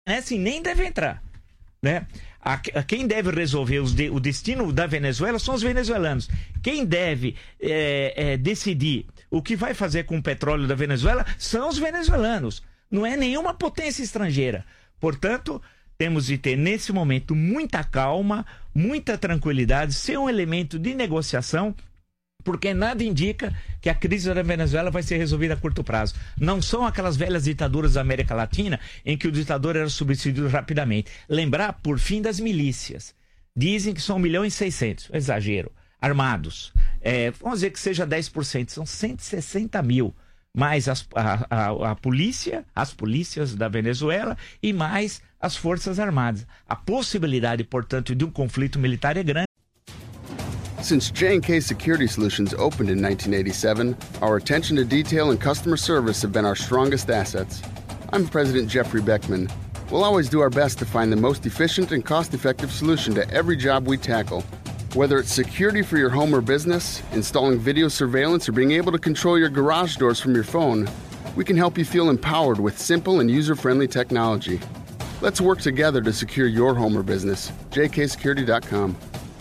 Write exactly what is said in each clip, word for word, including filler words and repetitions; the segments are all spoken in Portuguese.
é assim, nem deve entrar, né? A, a quem deve resolver os de, o destino da Venezuela são os venezuelanos. Quem deve é, é, decidir o que vai fazer com o petróleo da Venezuela são os venezuelanos. Não é nenhuma potência estrangeira. Portanto, temos de ter nesse momento muita calma, muita tranquilidade, ser um elemento de negociação, porque nada indica que a crise da Venezuela vai ser resolvida a curto prazo. Não são aquelas velhas ditaduras da América Latina em que o ditador era substituído rapidamente. Lembrar, por fim, das milícias. Dizem que são um milhão e seiscentos, exagero, armados. É, vamos dizer que seja dez por cento, são cento e sessenta mil. Mais as, a, a, a polícia, as polícias da Venezuela e mais as forças armadas. A possibilidade, portanto, de um conflito militar é grande. Since J and K Security Solutions opened in nineteen eighty-seven, our attention to detail and customer service have been our strongest assets. I'm President Jeffrey Beckman. We'll always do our best to find the most efficient and cost-effective solution to every job we tackle. Whether it's security for your home or business, installing video surveillance, or being able to control your garage doors from your phone, we can help you feel empowered with simple and user-friendly technology. Let's work together to secure your home or business. j k security dot com.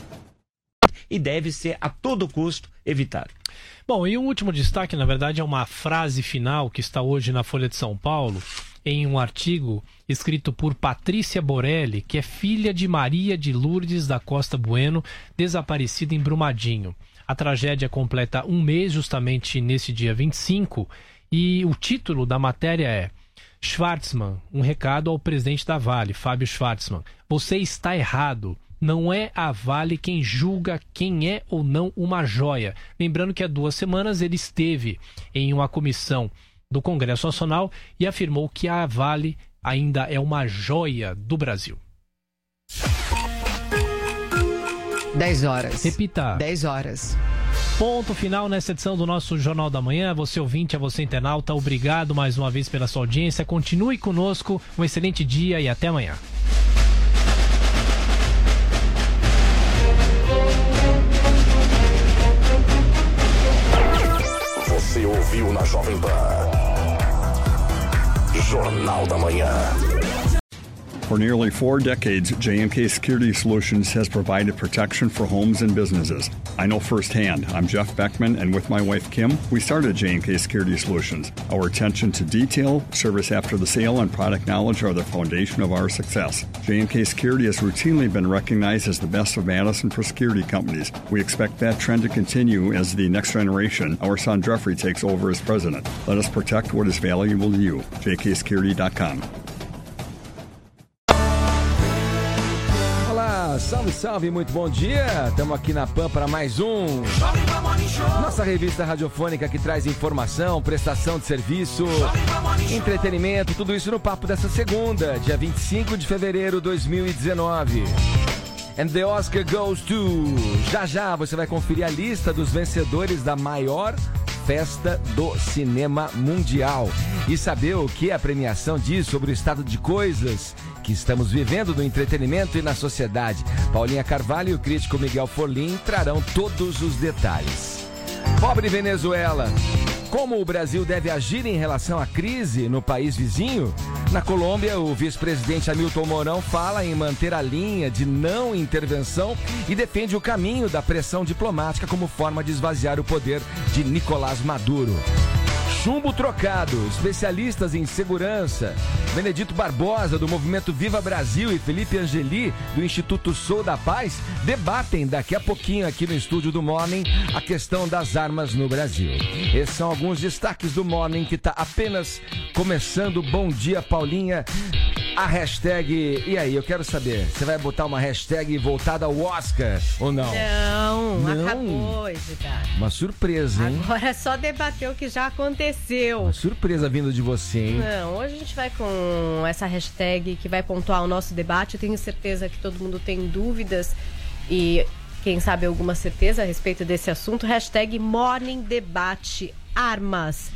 E deve ser a todo custo evitado. Bom, e um último destaque, na verdade, é uma frase final que está hoje na Folha de São Paulo, em um artigo escrito por Patrícia Borelli, que é filha de Maria de Lourdes da Costa Bueno, desaparecida em Brumadinho. A tragédia completa um mês, justamente nesse dia vinte e cinco, e o título da matéria é Schwartzman, um recado ao presidente da Vale, Fábio Schwartzman. Você está errado. Não é a Vale quem julga quem é ou não uma joia. Lembrando que há duas semanas ele esteve em uma comissão do Congresso Nacional e afirmou que a Vale ainda é uma joia do Brasil. dez horas. Repita. dez horas. Ponto final nessa edição do nosso Jornal da Manhã. Você ouvinte, a você internauta, obrigado mais uma vez pela sua audiência. Continue conosco, um excelente dia e até amanhã. Você ouviu na Jovem Pan. Jornal da Manhã. For nearly four decades, J and K Security Solutions has provided protection for homes and businesses. I know firsthand. I'm Jeff Beckman, and with my wife, Kim, we started J and K Security Solutions. Our attention to detail, service after the sale, and product knowledge are the foundation of our success. J and K Security has routinely been recognized as the best of Madison for security companies. We expect that trend to continue as the next generation, our son Jeffrey, takes over as president. Let us protect what is valuable to you. j k security dot com. Salve, salve, muito bom dia. Estamos aqui na Pan para mais um nossa revista radiofônica que traz informação, prestação de serviço, entretenimento, tudo isso no papo dessa segunda, dia vinte e cinco de fevereiro de dois mil e dezenove. And the Oscar goes to... Já já você vai conferir a lista dos vencedores da maior festa do cinema mundial e saber o que a premiação diz sobre o estado de coisas que estamos vivendo no entretenimento e na sociedade. Paulinha Carvalho e o crítico Miguel Forlim trarão todos os detalhes. Pobre Venezuela. Como o Brasil deve agir em relação à crise no país vizinho? Na Colômbia, o vice-presidente Hamilton Mourão fala em manter a linha de não intervenção e defende o caminho da pressão diplomática como forma de esvaziar o poder de Nicolás Maduro. Chumbo trocado, especialistas em segurança, Benedito Barbosa do Movimento Viva Brasil e Felipe Angeli do Instituto Sou da Paz debatem daqui a pouquinho aqui no estúdio do Morning a questão das armas no Brasil. Esses são alguns destaques do Morning que está apenas começando. Bom dia, Paulinha. A hashtag, e aí, eu quero saber, você vai botar uma hashtag voltada ao Oscar ou não? Não, não? acabou, Edgar. Uma surpresa, hein? Agora é só debater o que já aconteceu. Uma surpresa vindo de você, hein? Não, hoje a gente vai com essa hashtag que vai pontuar o nosso debate. Eu tenho certeza que todo mundo tem dúvidas e quem sabe alguma certeza a respeito desse assunto. Hashtag Morning Debate Armas.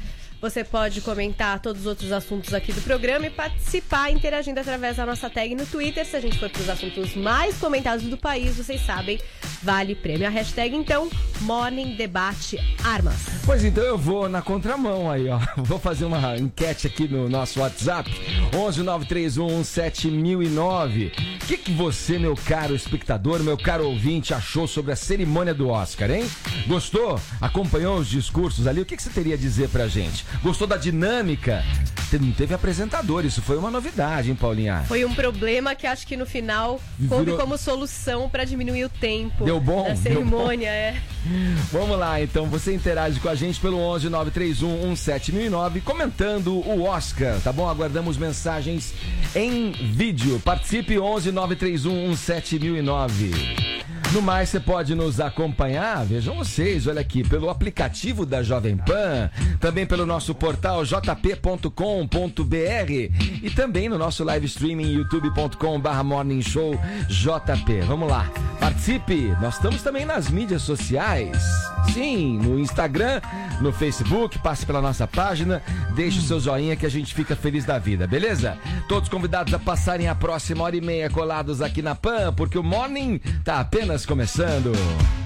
Você pode comentar todos os outros assuntos aqui do programa e participar interagindo através da nossa tag no Twitter. Se a gente for para os assuntos mais comentados do país, vocês sabem, vale prêmio. A hashtag, então, Morning Debate Armas. Pois então eu vou na contramão aí, ó. Vou fazer uma enquete aqui no nosso WhatsApp, onze nove três um sete mil e nove. O que, que você, meu caro espectador, meu caro ouvinte, achou sobre a cerimônia do Oscar, hein? Gostou? Acompanhou os discursos ali? O que, que você teria a dizer pra gente? Gostou da dinâmica? Não teve apresentador, isso foi uma novidade, hein, Paulinha? Foi um problema que acho que no final coube Virou... como solução pra diminuir o tempo Deu bom? da cerimônia, é. Vamos lá, então, você interage com a gente pelo onze nove três um um sete mil e nove, comentando o Oscar, tá bom? Aguardamos mensagens em vídeo. Participe onze nove três um um sete mil e nove. No mais, você pode nos acompanhar, vejam vocês, olha aqui, pelo aplicativo da Jovem Pan, também pelo nosso portal j p ponto com ponto b r e também no nosso live streaming youtube ponto com barra morning show J P. Vamos lá, participe! Nós estamos também nas mídias sociais, sim, no Instagram, no Facebook, passe pela nossa página, deixe o seu joinha que a gente fica feliz da vida, beleza? Todos convidados a passarem a próxima hora e meia colados aqui na Pan, porque o Morning tá apenas começando.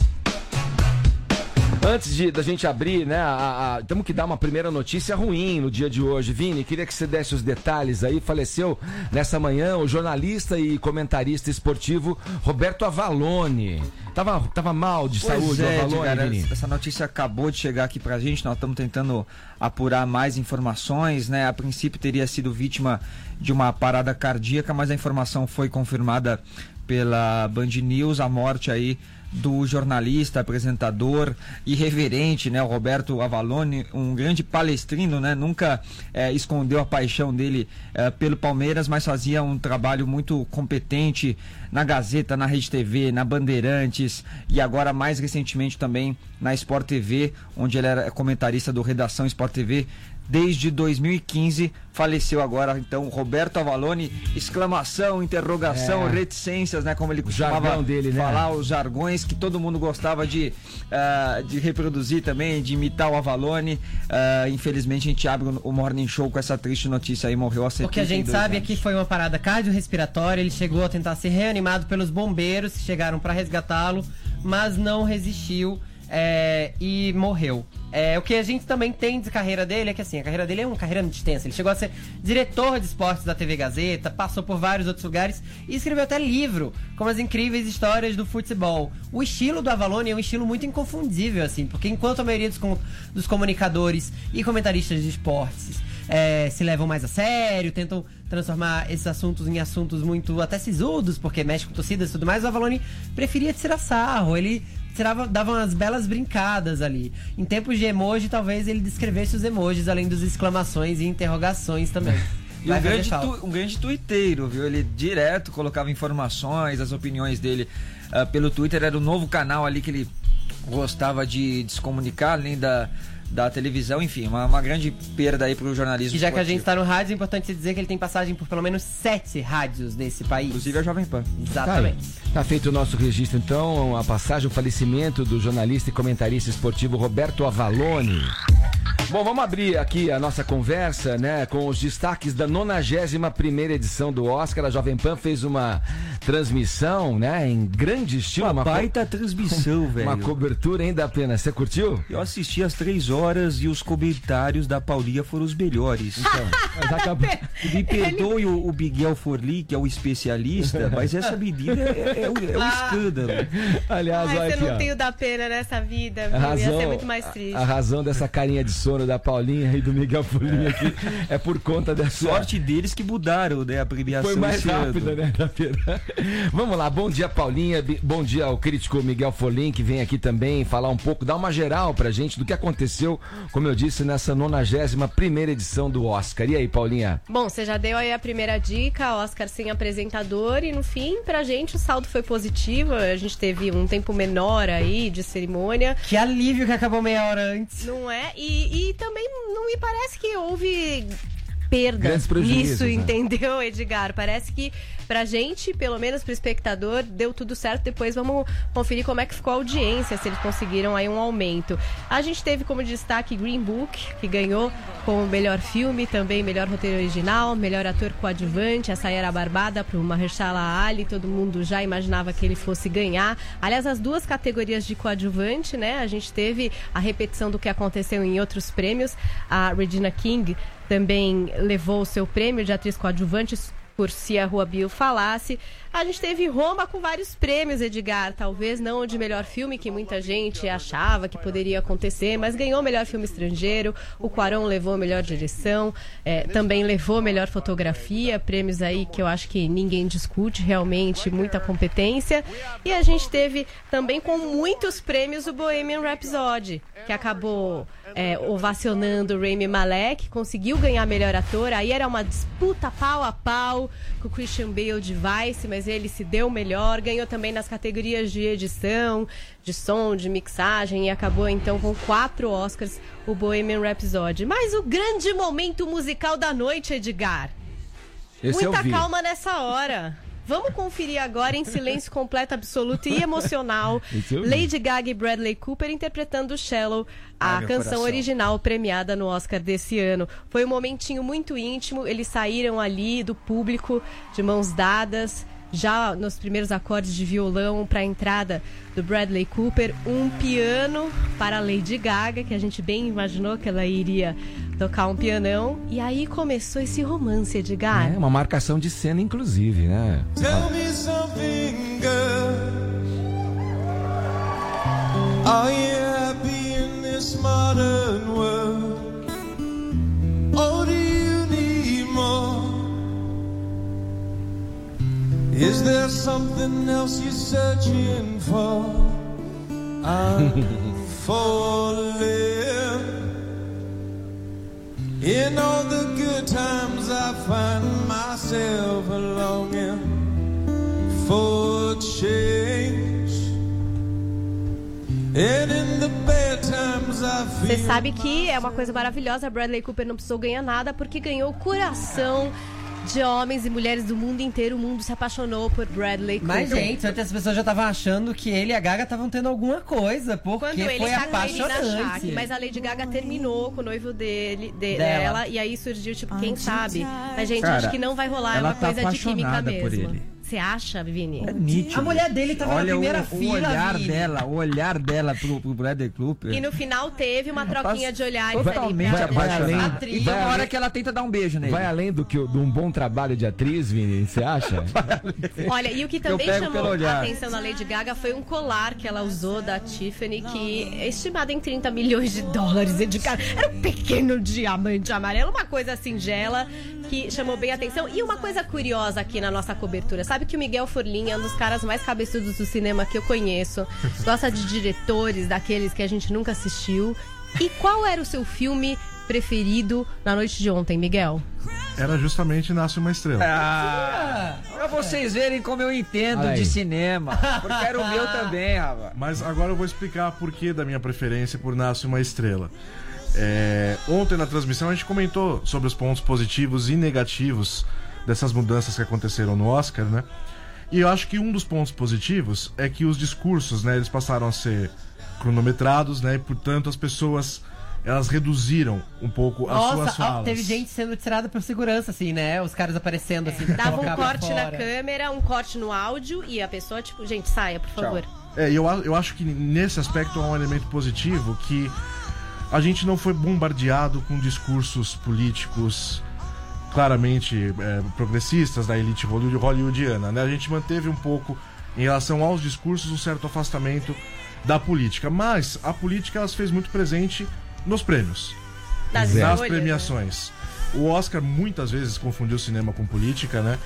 Antes de, da gente abrir, né, a, a, temos que dar uma primeira notícia ruim no dia de hoje. Vini, queria que você desse os detalhes aí. Faleceu nessa manhã o jornalista e comentarista esportivo Roberto Avalone. Tava, tava mal de pois saúde é, o Avalone, cara, Vini? essa notícia acabou de chegar aqui pra gente, nós estamos tentando apurar mais informações, né? A princípio teria sido vítima de uma parada cardíaca, mas a informação foi confirmada pela Band News, a morte aí do jornalista, apresentador, irreverente, né, o Roberto Avalone, um grande palestrino, né, nunca é, escondeu a paixão dele é, pelo Palmeiras, mas fazia um trabalho muito competente na Gazeta, na Rede T V, na Bandeirantes e agora mais recentemente também na Sport T V, onde ele era comentarista do Redação Sport T V. Desde dois mil e quinze, faleceu agora, então, Roberto Avalone, exclamação, interrogação, é. reticências, né, como ele costumava dele, né? falar, os jargões que todo mundo gostava de, uh, de reproduzir também, de imitar o Avalone. Uh, infelizmente, a gente abre o Morning Show com essa triste notícia aí, morreu a setenta e dois O que a gente sabe anos. é que foi uma parada cardiorrespiratória, ele chegou a tentar ser reanimado pelos bombeiros que chegaram para resgatá-lo, mas não resistiu. É, e morreu. É, o que a gente também tem de carreira dele é que assim, a carreira dele é uma carreira muito extensa. Ele chegou a ser diretor de esportes da T V Gazeta, passou por vários outros lugares e escreveu até livro, como As Incríveis Histórias do Futebol. O estilo do Avalone é um estilo muito inconfundível, assim, porque enquanto a maioria dos, com, dos comunicadores e comentaristas de esportes é, se levam mais a sério, tentam transformar esses assuntos em assuntos muito até sisudos, porque mexe com torcidas e tudo mais, o Avalone preferia tirar sarro, ele tirava, dava umas belas brincadas ali. Em tempos de emoji, talvez ele descrevesse os emojis, além das exclamações e interrogações também. E um grande, tu, um grande tuiteiro, viu? Ele direto colocava informações, as opiniões dele uh, pelo Twitter. Era o novo canal ali que ele gostava de, de se comunicar, além da, da televisão. Enfim, uma, uma grande perda aí pro jornalismo E já esportivo. que a gente tá no rádio, é importante dizer que ele tem passagem por pelo menos sete rádios desse país. Inclusive a Jovem Pan. Exatamente. Tá, tá feito o nosso registro, então, a passagem, o falecimento do jornalista e comentarista esportivo Roberto Avalone. Bom, vamos abrir aqui a nossa conversa, né, com os destaques da nonagésima primeira edição do Oscar. A Jovem Pan fez uma transmissão, né, em grande estilo. Uma, uma baita co... transmissão, velho. Uma cobertura ainda pena. Você curtiu? Eu assisti às três horas e os comentários da Paulinha foram os melhores. Então, mas acabou... Me perdoe o, o Miguel Forli, que é o especialista, mas essa menina é, é, é um ah. escândalo. Aliás, Ai, olha você aqui, não ó. tem o da pena nessa vida, viu? Razão, ia ser muito mais triste. A, a razão dessa carinha de sono da Paulinha e do Miguel Forli aqui é por conta dessa... Sorte deles que mudaram, né, a premiação. Foi mais rápida, né, da pena. Vamos lá, bom dia, Paulinha, bom dia ao crítico Miguel Forlim, que vem aqui também falar um pouco, dar uma geral pra gente do que aconteceu, como eu disse, nessa nonagésima primeira edição do Oscar. E aí, Paulinha? Bom, você já deu aí a primeira dica, Oscar sem apresentador, e no fim, pra gente, o saldo foi positivo, a gente teve um tempo menor aí de cerimônia. Que alívio que acabou meia hora antes. Não é? E, e também não me parece que houve perda nisso, né? entendeu, Edgar? Parece que pra gente, pelo menos pro espectador, deu tudo certo. Depois vamos conferir como é que ficou a audiência, se eles conseguiram aí um aumento. A gente teve como destaque Green Book, que ganhou como melhor filme, também melhor roteiro original, melhor ator coadjuvante. Essa era a barbada pro Mahershala Ali, todo mundo já imaginava que ele fosse ganhar. Aliás, as duas categorias de coadjuvante, né? A gente teve a repetição do que aconteceu em outros prêmios. A Regina King também levou o seu prêmio de atriz coadjuvante por Se a Rua Bill Falasse. A gente teve Roma com vários prêmios, Edgar. Talvez não o de melhor filme, que muita gente achava que poderia acontecer, mas ganhou melhor filme estrangeiro. O Cuarón levou melhor direção, é, também levou melhor fotografia, prêmios aí que eu acho que ninguém discute, realmente, muita competência. E a gente teve também com muitos prêmios o Bohemian Rhapsody, que acabou é, ovacionando o Rami Malek, conseguiu ganhar melhor ator. Aí era uma disputa pau a pau com o Christian Bale de Vice, mas ele se deu melhor, ganhou também nas categorias de edição, de som, de mixagem, e acabou então com quatro Oscars o Bohemian Rhapsody. Mas o grande momento musical da noite, Edgar. Esse Muita eu vi. calma nessa hora. Vamos conferir agora em silêncio completo, absoluto e emocional. Lady Gaga e Bradley Cooper interpretando Shallow, a Ai, meu canção coração. original premiada no Oscar desse ano. Foi um momentinho muito íntimo, eles saíram ali do público de mãos dadas, já nos primeiros acordes de violão para a entrada do Bradley Cooper, um piano para a Lady Gaga, que a gente bem imaginou que ela iria tocar um pianão, e aí começou esse romance, Edgar. É uma marcação de cena, inclusive, né? Tell me something, girl. Are you happy in this modern world? Or do you need more? Is there something else you're searching for? I'm falling. In all the good times I find myself longing for change. And in the bad times I Você feel. sabe que é uma coisa maravilhosa, Bradley Cooper não precisou ganhar nada porque ganhou o coração de homens e mulheres do mundo inteiro. O mundo se apaixonou por Bradley Cooper. Mas, gente, antes as pessoas já estavam achando que ele e a Gaga estavam tendo alguma coisa, porque Quando ele foi tá com a Irina Shayk, apaixonante. mas a Lady Gaga terminou com o noivo dele, de- Dela. dela, e aí surgiu, tipo, quem sabe? Mas, gente, Cara, acho que não vai rolar, é ela uma tá coisa de química apaixonada por mesmo. ele. Você acha, Vini? É nítido. A mulher dele tava Olha na primeira o, fila, o olhar Vini. dela, o olhar dela pro, pro Bradley Cooper. E no final teve uma troquinha de olhares Totalmente ali. vai além- apaixonada. E tem uma hora que ela tenta dar um beijo nele. Vai além do que o- de um bom trabalho de atriz, Vini, você acha? Olha, e o que Eu também pego chamou pelo a olhar. atenção da Lady Gaga foi um colar que ela usou da Tiffany, que é estimado em trinta milhões de dólares. De cara. Era um pequeno diamante amarelo, uma coisa singela que chamou bem a atenção. E uma coisa curiosa aqui na nossa cobertura, sabe que o Miguel Forlin é um dos caras mais cabeçudos do cinema que eu conheço. Gosta de diretores, daqueles que a gente nunca assistiu. E qual era o seu filme preferido na noite de ontem, Miguel? Era justamente Nasce uma Estrela. Ah, pra vocês verem como eu entendo Olha aí. de cinema. Porque era o meu também, rapaz. Mas agora eu vou explicar por que da minha preferência por Nasce uma Estrela. É, ontem na transmissão a gente comentou sobre os pontos positivos e negativos dessas mudanças que aconteceram no Oscar, né? E eu acho que um dos pontos positivos é que os discursos, né, eles passaram a ser cronometrados, né? E portanto as pessoas, elas reduziram um pouco as suas Nossa, ó, falas. teve gente sendo tirada por segurança, assim, né? Os caras aparecendo, assim. Dava um colocar pra corte na fora. câmera, um corte no áudio e a pessoa, tipo, gente, saia, por favor. É, e eu, a- eu acho que nesse aspecto há um elemento positivo que a gente não foi bombardeado com discursos políticos claramente é, progressistas da elite holly- hollywoodiana, né? A gente manteve um pouco, em relação aos discursos, um certo afastamento da política. Mas a política ela se fez muito presente nos prêmios, Das nas escolhas, premiações. O Oscar muitas vezes confundiu cinema com política, né?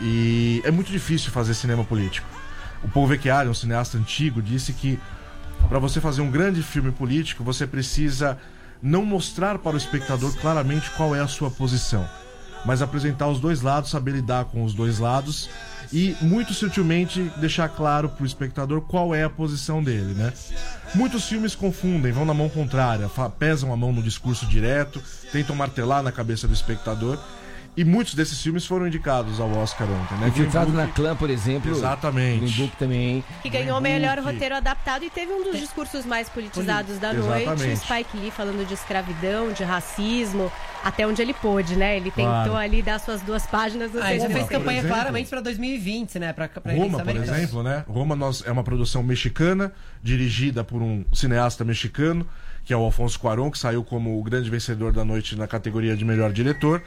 E é muito difícil fazer cinema político. O Paul Vecchiari, um cineasta antigo, disse que para você fazer um grande filme político, você precisa não mostrar para o espectador claramente qual é a sua posição. mas apresentar os dois lados, saber lidar com os dois lados e muito sutilmente deixar claro pro espectador qual é a posição dele, né? Muitos filmes confundem, vão na mão contrária, pesam a mão no discurso direto, tentam martelar na cabeça do espectador. E muitos desses filmes foram indicados ao Oscar ontem, né? Infiltrado na Clã, por exemplo. Exatamente. Green Book também. Que ganhou o melhor roteiro adaptado e teve um dos discursos mais politizados da noite. Exatamente. Spike Lee falando de escravidão, de racismo, até onde ele pôde, né? Ele tentou Claro. ali dar suas duas páginas. Ou Ah, ele seja, já fez não tem- campanha exemplo, claramente pra dois mil e vinte, né? Pra, pra Roma, eleitos por americanos. exemplo, né? Roma nós, é uma produção mexicana, dirigida por um cineasta mexicano, que é o Alfonso Cuarón, que saiu como o grande vencedor da noite na categoria de melhor diretor.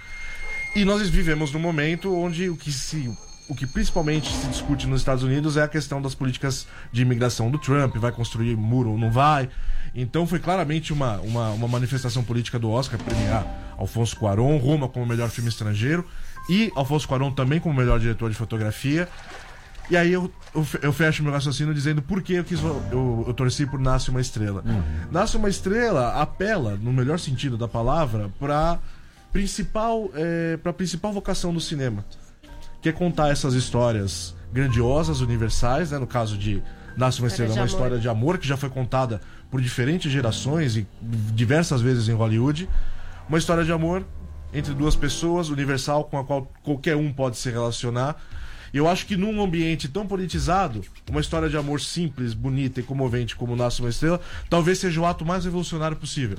E nós vivemos num momento onde o que, se, o que principalmente se discute nos Estados Unidos é a questão das políticas de imigração do Trump, vai construir muro ou não vai. Então foi claramente uma, uma, uma manifestação política do Oscar premiar Alfonso Cuarón, Roma como melhor filme estrangeiro e Alfonso Cuarón também como melhor diretor de fotografia. E aí eu, eu, eu fecho meu raciocínio dizendo por que eu, quis, eu, eu torci por Nasce Uma Estrela. Uhum. Nasce Uma Estrela apela, no melhor sentido da palavra, para principal é, para a principal vocação do cinema, que é contar essas histórias grandiosas, universais, né? No caso de Nasce Uma Estrela, uma história de amor que já foi contada por diferentes gerações e diversas vezes em Hollywood, uma história de amor entre duas pessoas, universal, com a qual qualquer um pode se relacionar. E eu acho que num ambiente tão politizado, uma história de amor simples, bonita e comovente como Nasce Uma Estrela, talvez seja o ato mais revolucionário possível.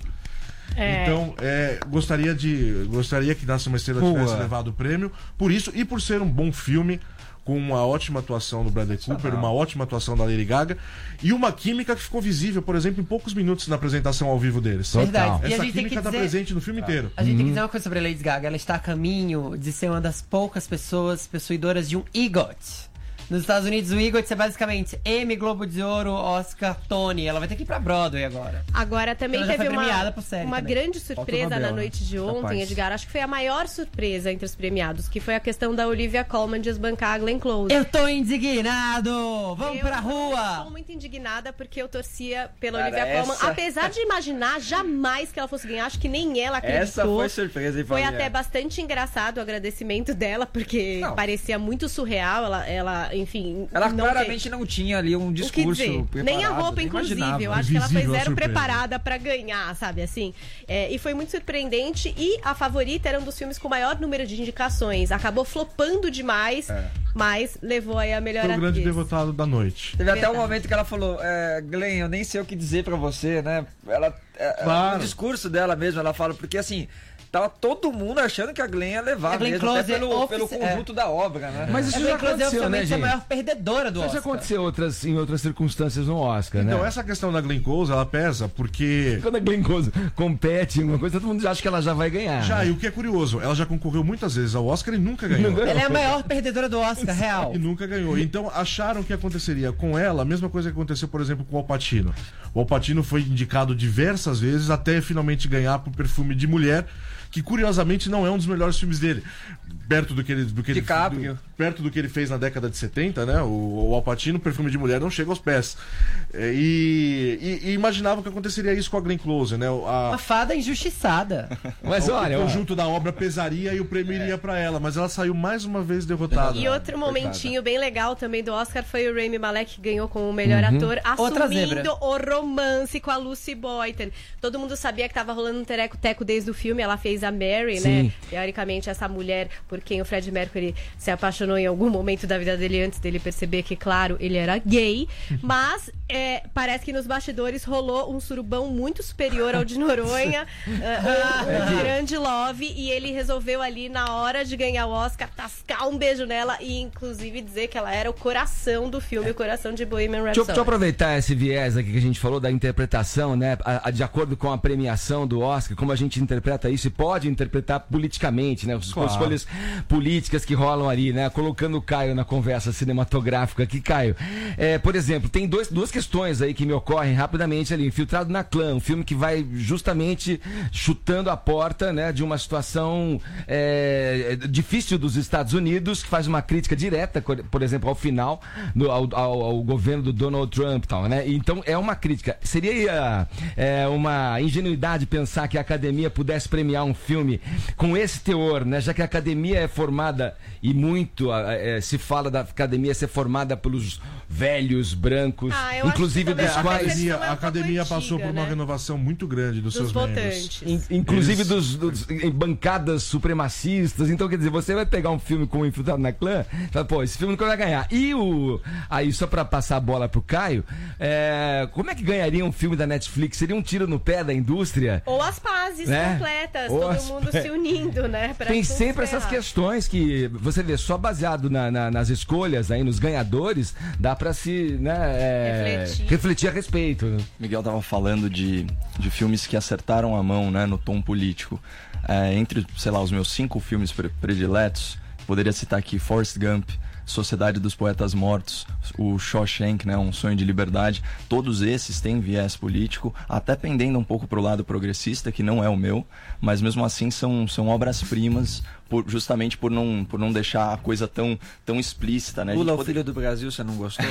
É. Então, é, gostaria de gostaria que Nasce Uma Estrela Boa. tivesse levado o prêmio por isso e por ser um bom filme com uma ótima atuação do Bradley Cooper, uma ótima atuação da Lady Gaga e uma química que ficou visível, por exemplo, em poucos minutos na apresentação ao vivo deles. Verdade. E a Essa gente tem que química está dizer- presente no filme inteiro. A gente tem que dizer uma coisa sobre a Lady Gaga. Ela está a caminho de ser uma das poucas pessoas possuidoras de um EGOT. Nos Estados Unidos, o EGOT é basicamente Emmy, Globo de Ouro, Oscar, Tony. Ela vai ter que ir pra Broadway agora. Agora também Ela já teve foi uma, premiada por série uma também. grande Falta surpresa o Nobel, na né? noite de ontem, Capaz. Edgar. Acho que foi a maior surpresa entre os premiados, que foi a questão da Olivia Colman desbancar a Glenn Close. Eu tô indignado! Vamos Eu pra rua! Tô muito indignada porque eu torcia pela Cara, Olivia Colman. essa- Apesar de imaginar jamais que ela fosse ganhar, acho que nem ela acreditou. Essa foi surpresa, hein, Foi família? até bastante engraçado o agradecimento dela, porque Não. parecia muito surreal. Ela, ela enfim. Ela não claramente tem- não tinha ali um O que discurso dizer? Nem a preparado, roupa, nem inclusive. imaginava. Eu acho que ela foi Invisível a zero surpresa. preparada pra ganhar, sabe assim? É, e foi muito surpreendente. E A Favorita era um dos filmes com maior número de indicações. Acabou flopando demais, É. mas levou aí a melhor Foi o grande atriz. derrotado da noite. Teve até um Verdade. momento que ela falou, é, Glenn, eu nem sei o que dizer pra você, né? Ela, é, Claro. O discurso dela mesmo, ela fala, porque assim, tava todo mundo achando que a Glenn ia levar A Glenn mesmo, até Close é pelo, ofici- pelo conjunto da obra, né? Mas isso A já Glenn Close é aconteceu, né, oficialmente a gente? maior perdedora do Isso já Oscar. aconteceu outras, em outras circunstâncias no Oscar, Então, né? essa questão da Glenn Close, ela pesa porque... Quando a Glenn Close compete em uma coisa, todo mundo já acha que ela já vai ganhar. Já, e o que é curioso, ela já concorreu muitas vezes ao Oscar e nunca ganhou. Ela é a maior perdedora do Oscar, real. E nunca ganhou. Então acharam que aconteceria com ela a mesma coisa que aconteceu, por exemplo, com o Al Pacino. O Al Pacino foi indicado diversas vezes até finalmente ganhar por Perfume de Mulher, que curiosamente não é um dos melhores filmes dele. Perto do que ele, do que ele, DiCaprio. do- perto do que ele fez na década de setenta, né? O, o Al Pacino, Perfume de Mulher, não chega aos pés. É, E, e, e imaginavam que aconteceria isso com a Glenn Close, né? A, Uma fada injustiçada. Mas o olha, ó, conjunto da obra pesaria e o prêmio iria pra ela, mas ela saiu mais uma vez derrotada. E outro momentinho bem legal também do Oscar foi o Rami Malek, que ganhou como o melhor Uhum. ator, Outra assumindo zebra. o romance com a Lucy Boynton. Todo mundo sabia que tava rolando um tereco-teco desde o filme, ela fez a Mary, Sim. né? Teoricamente, essa mulher por quem o Fred Mercury se apaixonou em algum momento da vida dele, antes dele perceber que, claro, ele era gay. Mas é, parece que nos bastidores rolou um surubão muito superior ao de Noronha, uh, um grande love, e ele resolveu ali, na hora de ganhar o Oscar, tascar um beijo nela e, inclusive, dizer que ela era o coração do filme, o coração de Bohemian Deixa eu, Rhapsody. deixa eu aproveitar esse viés aqui que a gente falou da interpretação, né? A- a- de acordo com a premiação do Oscar, como a gente interpreta isso e pode interpretar politicamente, né? As Claro. escolhas políticas que rolam ali, né? Colocando o Caio na conversa cinematográfica aqui, Caio. É, por exemplo, tem dois, duas questões aí que me ocorrem rapidamente ali. Infiltrado na Clã, um filme que vai justamente chutando a porta, né, de uma situação é, difícil dos Estados Unidos, que faz uma crítica direta, por exemplo, ao final, do, ao, ao, ao governo do Donald Trump e tal, né? Então é uma crítica. Seria é, uma ingenuidade pensar que a academia pudesse premiar um filme com esse teor, né? Já que a academia é formada, e muito é, se fala da academia ser formada pelos velhos, brancos, Ah, eu inclusive acho que dos também A quais... academia, é um a pouco academia antiga, passou por uma né? renovação muito grande dos, Dos seus membros. votantes. In- Inclusive Eles- dos, dos- em bancadas supremacistas. Então, quer dizer, você vai pegar um filme como Infiltrado na Clã, fala, pô, esse filme nunca vai ganhar. E o. Aí, só pra passar a bola pro Caio, é, como é que ganharia um filme da Netflix? Seria um tiro no pé da indústria? Ou as pazes Né? completas, Ou todo as- mundo se unindo, né? pra Tem tudo sempre essas ferrar. questões que você vê só baseado na- na- nas escolhas, aí, nos ganhadores, dá pra se né, é, Refletir. refletir a respeito. né? Miguel tava falando de, de filmes que acertaram a mão, né, no tom político. É, entre, sei lá, os meus cinco filmes pre- prediletos, poderia citar aqui Forrest Gump, Sociedade dos Poetas Mortos, o Shawshank, né, Um Sonho de Liberdade. Todos esses têm viés político, até pendendo um pouco pro lado progressista, que não é o meu, mas mesmo assim são, são obras-primas, por, justamente por não, por não deixar a coisa tão, tão explícita, né? A gente Lula, o poder- filho do Brasil, você não gostou?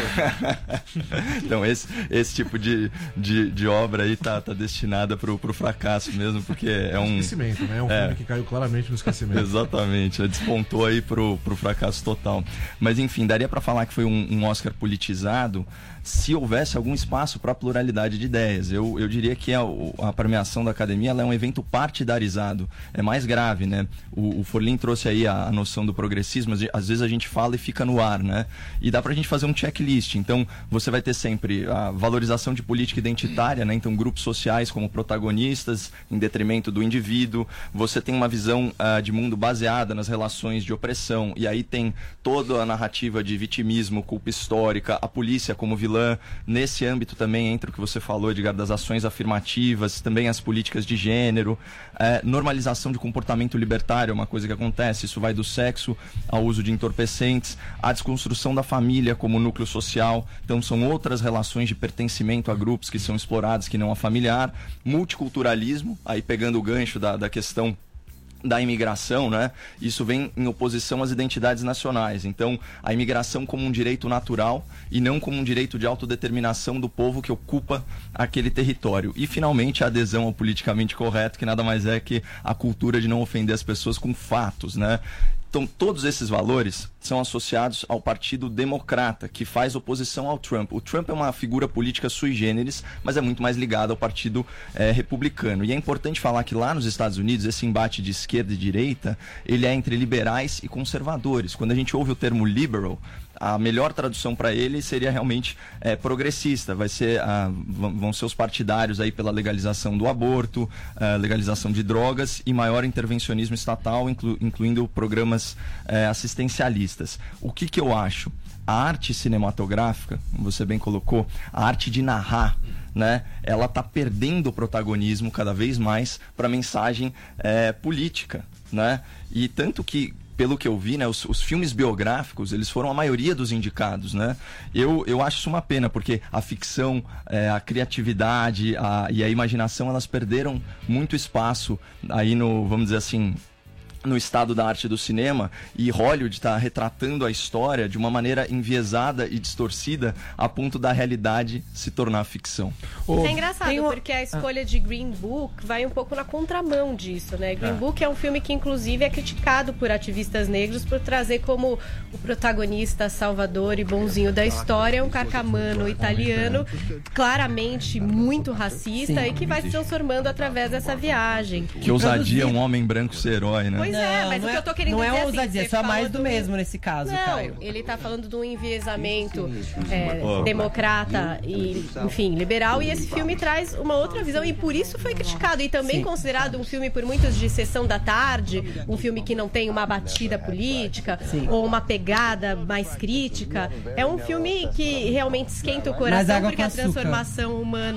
Então esse, esse tipo de, de, de obra aí tá, tá destinada pro, pro fracasso mesmo, porque é um... Esquecimento, né? É um É. filme que caiu claramente no esquecimento. Exatamente, né? Despontou aí pro, pro fracasso total. Mas enfim, daria pra falar que foi um, um Oscar politizado se houvesse algum espaço para pluralidade de ideias. Eu, eu diria que a, a premiação da Academia ela é um evento partidarizado. É mais grave, né? O, o Forlin trouxe aí a, a noção do progressismo. Às vezes a gente fala e fica no ar, né? E dá pra gente fazer um checklist. Então, você vai ter sempre a valorização de política identitária, né? Então, grupos sociais como protagonistas em detrimento do indivíduo. Você tem uma visão ah, de mundo baseada nas relações de opressão. E aí tem toda a narrativa de vitimismo, culpa histórica, a polícia como vilã. Nesse âmbito também entra o que você falou, Edgar, das ações afirmativas, também as políticas de gênero, é, normalização de comportamento libertário, é uma coisa que acontece. Isso vai do sexo ao uso de entorpecentes, a desconstrução da família como núcleo social. Então são outras relações de pertencimento a grupos que são explorados, que não a familiar. Multiculturalismo, aí pegando o gancho da, da questão da imigração, né? Isso vem em oposição às identidades nacionais. Então, a imigração como um direito natural e não como um direito de autodeterminação do povo que ocupa aquele território. E, finalmente, a adesão ao politicamente correto, que nada mais é que a cultura de não ofender as pessoas com fatos, né? Então, todos esses valores são associados ao Partido Democrata, que faz oposição ao Trump. O Trump é uma figura política sui generis, mas é muito mais ligado ao Partido eh, Republicano. E é importante falar que lá nos Estados Unidos, esse embate de esquerda e direita, ele é entre liberais e conservadores. Quando a gente ouve o termo liberal, a melhor tradução para ele seria realmente é, progressista. Vai ser, ah, vão ser os partidários aí pela legalização do aborto, ah, legalização de drogas e maior intervencionismo estatal, inclu, incluindo programas é, assistencialistas. O que, que eu acho? A arte cinematográfica, como você bem colocou, a arte de narrar, né? Ela está perdendo o protagonismo cada vez mais para a mensagem é, política, né? E tanto que, pelo que eu vi, né, os, os filmes biográficos, eles foram a maioria dos indicados, né? Eu, eu acho isso uma pena, porque a ficção, é, a criatividade a, e a imaginação, elas perderam muito espaço aí no, vamos dizer assim, no estado da arte do cinema, e Hollywood está retratando a história de uma maneira enviesada e distorcida a ponto da realidade se tornar ficção. É engraçado, porque a escolha de Green Book vai um pouco na contramão disso, né? Green É. Book é um filme que, inclusive, é criticado por ativistas negros por trazer como o protagonista salvador e bonzinho da história um carcamano italiano, claramente muito racista, Sim. e que vai se transformando através dessa viagem. Que ousadia um homem branco ser herói, né? Pois é, mas não o que é- eu tô querendo não é dizer ousadia, assim, é você só mais fala do mesmo nesse caso, Não, Caio. ele tá falando de um enviesamento é, Opa. democrata e, enfim, liberal, e esse filme traz uma outra visão, e por isso foi criticado, e também Sim. considerado um filme por muitos de sessão da tarde, um filme que não tem uma batida política ou uma pegada mais crítica. É um filme que realmente esquenta o Mais coração, água porque com a açúcar. transformação humana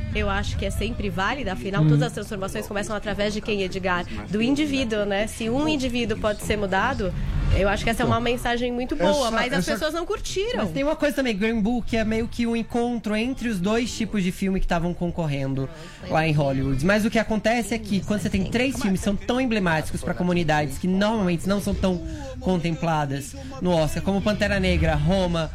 eu acho que é sempre válida, afinal, Hum. todas as transformações começam através de quem, Edgar? Do indivíduo, né? Se um indivíduo pode ser mudado, eu acho que essa é uma mensagem muito boa, essa- mas as essa- pessoas não curtiram. Mas tem uma coisa também, Green Book é meio que um encontro entre os dois tipos de filme que estavam concorrendo lá em Hollywood. Mas o que acontece é que quando você tem três filmes que são tão emblemáticos para comunidades que normalmente não são tão contempladas no Oscar, como Pantera Negra, Roma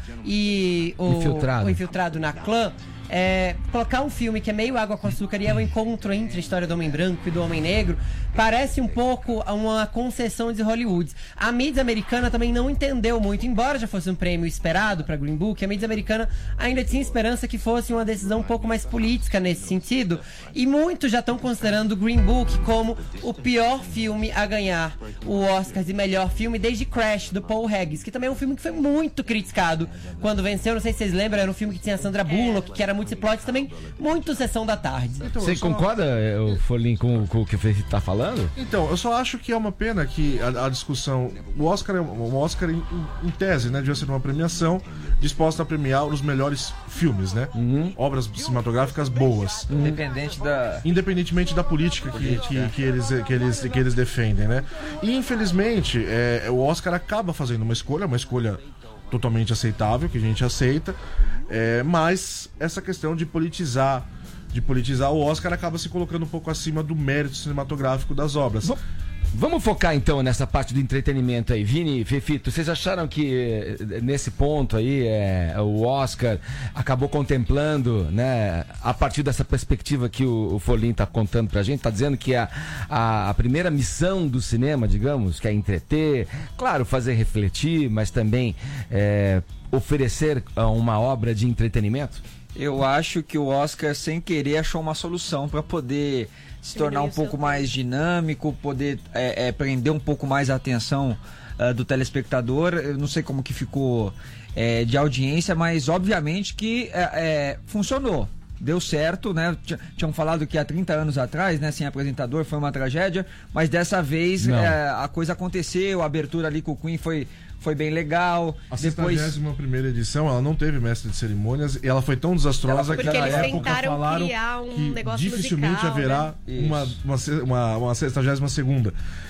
e o Infiltrado. o Infiltrado na Clã, é, colocar um filme que é meio água com açúcar e é o encontro entre a história do Homem Branco e do Homem Negro, parece um pouco uma concessão de Hollywood. A mídia americana também não entendeu muito, embora já fosse um prêmio esperado para Green Book, a mídia americana ainda tinha esperança que fosse uma decisão um pouco mais política nesse sentido, e muitos já estão considerando Green Book como o pior filme a ganhar o Oscar de melhor filme desde Crash, do Paul Haggis, que também é um filme que foi muito criticado quando venceu. Não sei se vocês lembram, era um filme que tinha Sandra Bullock, que era multiplot, também muito Sessão da Tarde. Você concorda, o Folim, com, com o que o Felipe tá falando? Então, eu só acho que é uma pena que a, a discussão. O Oscar é um Oscar em, em tese, né? Devia ser uma premiação disposta a premiar os melhores filmes, né? Obras cinematográficas boas. Independente da. Independentemente da política que, que, que, eles, que, eles, que eles defendem, né? E infelizmente, é, o Oscar acaba fazendo uma escolha, uma escolha totalmente aceitável, que a gente aceita, é, mas essa questão de politizar de politizar o Oscar acaba se colocando um pouco acima do mérito cinematográfico das obras. Vamos focar então nessa parte do entretenimento aí. Vini, Fefito, vocês acharam que eh, nesse ponto aí é, o Oscar acabou contemplando, né, a partir dessa perspectiva que o, o Folim tá contando pra gente, tá dizendo que a, a, a primeira missão do cinema, digamos, que é entreter, claro, fazer refletir, mas também é, oferecer uma obra de entretenimento? Eu acho que o Oscar, sem querer, achou uma solução para poder se tornar um pouco mais dinâmico, poder é, é, prender um pouco mais a atenção uh, do telespectador. Eu não sei como que ficou é, de audiência, mas obviamente que é, é, funcionou. Deu certo, né? Tinham falado que há trinta anos atrás, né, sem apresentador, foi uma tragédia, mas dessa vez é, a coisa aconteceu, a abertura ali com o Queen foi, foi bem legal. A Depois... sexagésima primeira edição, ela não teve mestre de cerimônias e ela foi tão desastrosa que Porque na eles época tentaram falaram criar um que negócio dificilmente musical, haverá né? uma, uma, uma, uma sexagésima segunda.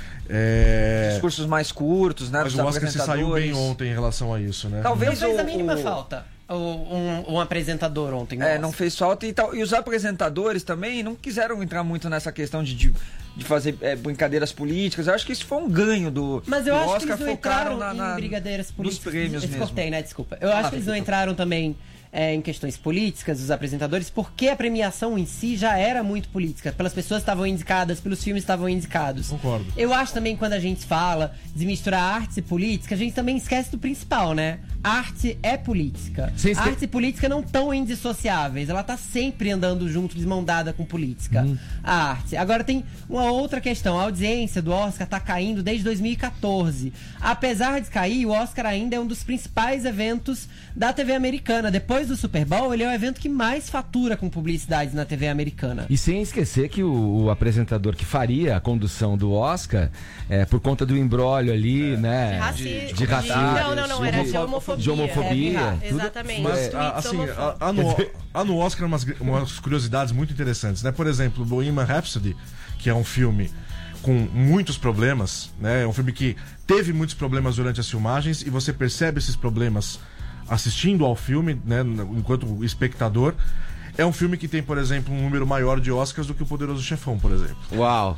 É... Discursos mais curtos, né? Mas dos o Oscar se saiu bem apresentadores. ontem em relação a isso, né? Talvez Não fez o- a mínima o- falta o- um, um apresentador ontem. É, não fez falta e, tal, e os apresentadores também não quiseram entrar muito nessa questão de, de, de fazer é, brincadeiras políticas. Eu acho que isso foi um ganho do, Mas eu do acho Oscar, que eles não focaram entraram na, na, em brigadeiras políticas. nos prêmios Eu mesmo. cortei, né? Desculpa. Eu Ah, acho que eles não fica- entraram também é, em questões políticas, os apresentadores, porque a premiação em si já era muito política. Pelas pessoas que estavam indicadas, pelos filmes que estavam indicados. Concordo. Eu acho também que quando a gente fala de misturar arte e política, a gente também esquece do principal, né? Arte é política. Sim, sim. Arte e política não estão indissociáveis. Ela tá sempre andando junto, de mão dada com política. Hum. A arte. Agora tem uma outra questão. A audiência do Oscar tá caindo desde dois mil e quatorze. Apesar de cair, o Oscar ainda é um dos principais eventos da T V americana. Depois do Super Bowl, ele é o evento que mais fatura com publicidade na T V americana. E sem esquecer que o, o apresentador que faria a condução do Oscar, é, por conta do imbróglio ali, né? De raci- De de- racismo. não, não, não, era de homofobia. De homofobia. É, tudo- exatamente. Mas, Tweets a- assim, homofóbicos. há no, há no Oscar umas, umas curiosidades muito interessantes, né? Por exemplo, Bohemian Rhapsody, que é um filme com muitos problemas, né? É um filme que teve muitos problemas durante as filmagens e você percebe esses problemas assistindo ao filme, né? Enquanto espectador. É um filme que tem, por exemplo, um número maior de Oscars do que o Poderoso Chefão, por exemplo. Uau!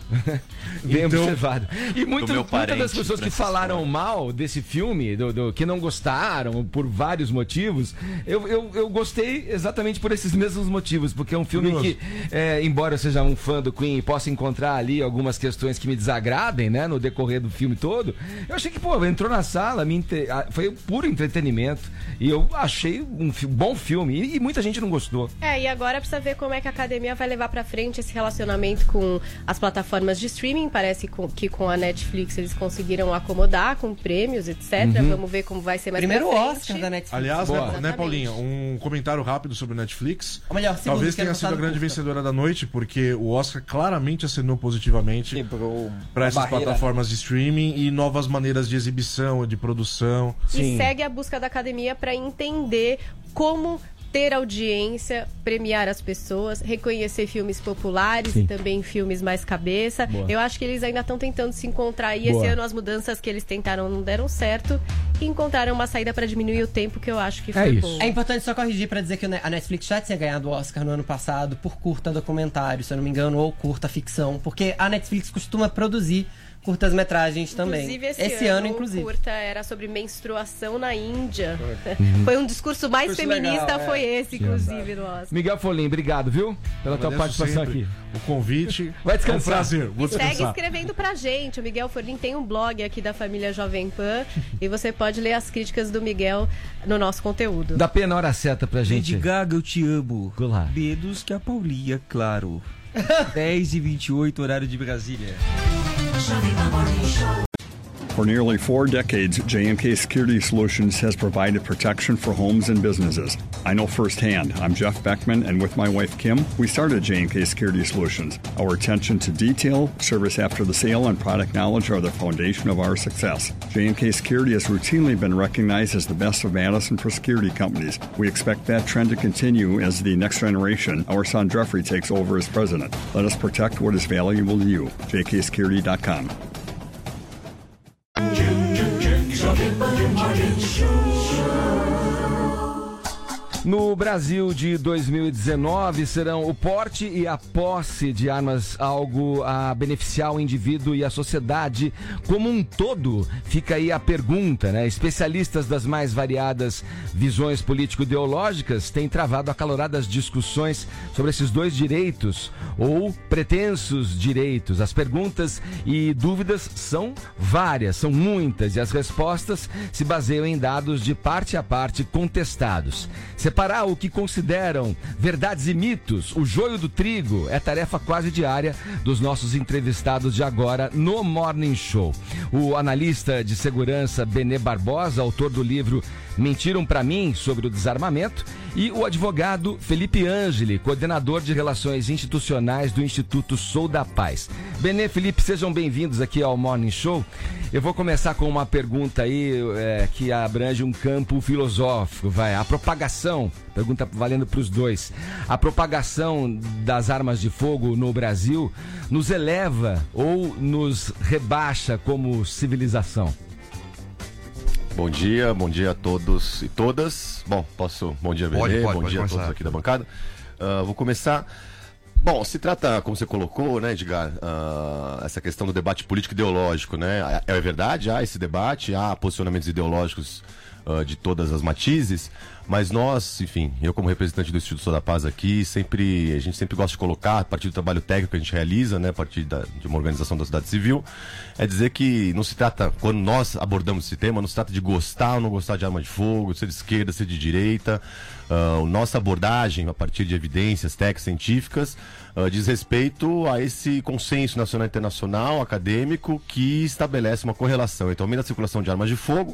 Bem Então- observado. E muito, Do meu muitas das parente, pessoas que Francisco. falaram mal desse filme, do, do- que não gostaram por vários motivos, eu, eu, eu gostei exatamente por esses mesmos motivos, porque é um filme Curioso. que, é, embora eu seja um fã do Queen e possa encontrar ali algumas questões que me desagradem, né, no decorrer do filme todo, eu achei que, pô, entrou na sala, me inte- ah, foi puro entretenimento, e eu achei um fi- bom filme, e, e muita gente não gostou. É, e agora precisa ver como é que a academia vai levar pra frente esse relacionamento com as plataformas de streaming. Parece com- que com a Netflix eles conseguiram acomodar com prêmios, etcétera. Uhum. Vamos ver como vai ser mais Primeiro pra frente. Oscar da Netflix. Aliás, Boa. né, né, Exatamente. Paulinha, um comentário rápido sobre o Netflix. Ou melhor, segundo, Talvez que era tenha sido a votado grande curta. vencedora da noite, porque o Oscar claramente acenou positivamente para essas barreira. plataformas de streaming e novas maneiras de exibição, de produção. E segue a busca da academia para entender como ter audiência, premiar as pessoas, reconhecer filmes populares Sim. e também filmes mais cabeça. Boa. Eu acho que eles ainda estão tentando se encontrar e Boa. esse ano as mudanças que eles tentaram não deram certo e encontraram uma saída para diminuir o tempo que eu acho que foi bom. É importante só corrigir para dizer que a Netflix já tinha ganhado o Oscar no ano passado por curta documentário, se eu não me engano, ou curta ficção, porque a Netflix costuma produzir curtas-metragens também. Inclusive, esse, esse ano, ano, inclusive. o curta era sobre menstruação na Índia. Uhum. Foi um discurso mais Discurso feminista, legal, é. foi esse, inclusive, no Oscar. Miguel Folim, obrigado, viu? Pela tua Agradeço participação sempre aqui. O convite. Vai descansar. É um prazer. Vou E segue descansar. escrevendo pra gente. O Miguel Forlim tem um blog aqui da família Jovem Pan e você pode ler as críticas do Miguel no nosso conteúdo. Dá pena a hora certa pra gente. Lady Gaga, eu te amo. Olá. Menos que a Paulinha, claro. dez e vinte e oito, horário de Brasília. For nearly four decades, J M K Security Solutions has provided protection for homes and businesses. I know firsthand. I'm Jeff Beckman, and with my wife Kim, we started J M K Security Solutions. Our attention to detail, service after the sale, and product knowledge are the foundation of our success. J M K Security has routinely been recognized as the best of Madison for security companies. We expect that trend to continue as the next generation, our son Jeffrey, takes over as president. Let us protect what is valuable to you. J K security dot com. No Brasil de dois mil e dezenove, serão o porte e a posse de armas algo a beneficiar o indivíduo e a sociedade como um todo? Fica aí a pergunta, né? Especialistas das mais variadas visões político-ideológicas têm travado acaloradas discussões sobre esses dois direitos ou pretensos direitos. As perguntas e dúvidas são várias, são muitas, e as respostas se baseiam em dados de parte a parte contestados. Separar o que consideram verdades e mitos, o joio do trigo, é tarefa quase diária dos nossos entrevistados de agora no Morning Show. O analista de segurança Benê Barbosa, autor do livro Mentiram Pra Mim sobre o desarmamento, e o advogado Felipe Angeli, coordenador de relações institucionais do Instituto Sou da Paz. Benê, Felipe, sejam bem-vindos aqui ao Morning Show. Eu vou começar com uma pergunta aí é, que abrange um campo filosófico, vai. A propagação, pergunta valendo para os dois, a propagação das armas de fogo no Brasil nos eleva ou nos rebaixa como civilização? Bom dia, bom dia a todos e todas. Bom, posso... Bom dia, Benê, Pode, pode, bom pode dia a começar. todos aqui da bancada. Uh, vou começar... Bom, se trata, como você colocou, né, Edgar, uh, essa questão do debate político-ideológico, né? É, é verdade, há esse debate, há posicionamentos ideológicos uh, de todas as matizes, mas nós, enfim, eu como representante do Instituto Sou da Paz aqui, sempre, a gente sempre gosta de colocar, a partir do trabalho técnico que a gente realiza, né, a partir da, de uma organização da sociedade civil, é dizer que não se trata, quando nós abordamos esse tema, não se trata de gostar ou não gostar de arma de fogo, ser de esquerda, ser de direita. Uh, nossa abordagem, a partir de evidências técnicas científicas, uh, diz respeito a esse consenso nacional e internacional acadêmico que estabelece uma correlação entre o aumento da circulação de armas de fogo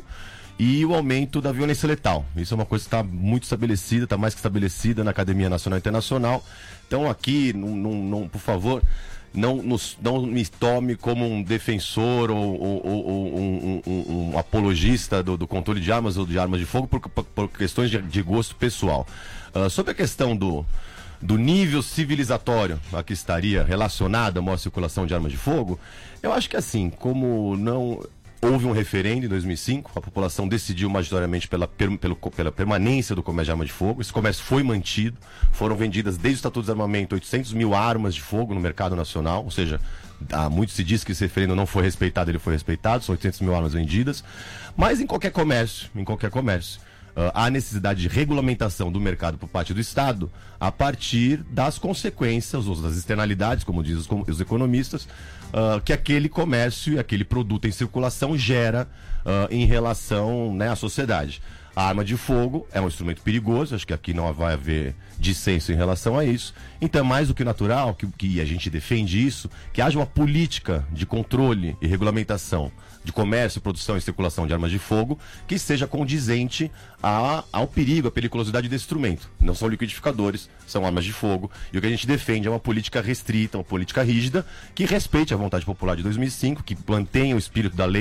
e o aumento da violência letal. Isso é uma coisa que está muito estabelecida, está mais que estabelecida na Academia Nacional e Internacional. Então aqui, não, não, não, por favor, não, nos, não me tome como um defensor ou, ou, ou, ou um, um, um apologista do, do controle de armas ou de armas de fogo por, por, por questões de, de gosto pessoal. Uh, sobre a questão do, do nível civilizatório a que estaria relacionada a maior circulação de armas de fogo, eu acho que assim, como não... Houve um referendo em dois mil e cinco, a população decidiu majoritariamente pela, per, pelo, pela permanência do comércio de arma de fogo. Esse comércio foi mantido, foram vendidas desde o Estatuto de Desarmamento oitocentas mil armas de fogo no mercado nacional, ou seja, há muito se diz que esse referendo não foi respeitado, ele foi respeitado, são oitocentas mil armas vendidas. Mas em qualquer comércio, em qualquer comércio, Uh, há necessidade de regulamentação do mercado por parte do Estado a partir das consequências, ou das externalidades, como dizem os, os economistas, uh, que aquele comércio e aquele produto em circulação gera uh, em relação, né, à sociedade. A arma de fogo é um instrumento perigoso, acho que aqui não vai haver dissenso em relação a isso. Então é mais do que natural que, que a gente defende isso, que haja uma política de controle e regulamentação de comércio, produção e circulação de armas de fogo que seja condizente a, ao perigo, à periculosidade desse instrumento. Não são liquidificadores, são armas de fogo. E o que a gente defende é uma política restrita, uma política rígida, que respeite a vontade popular de dois mil e cinco, que mantenha o espírito da lei,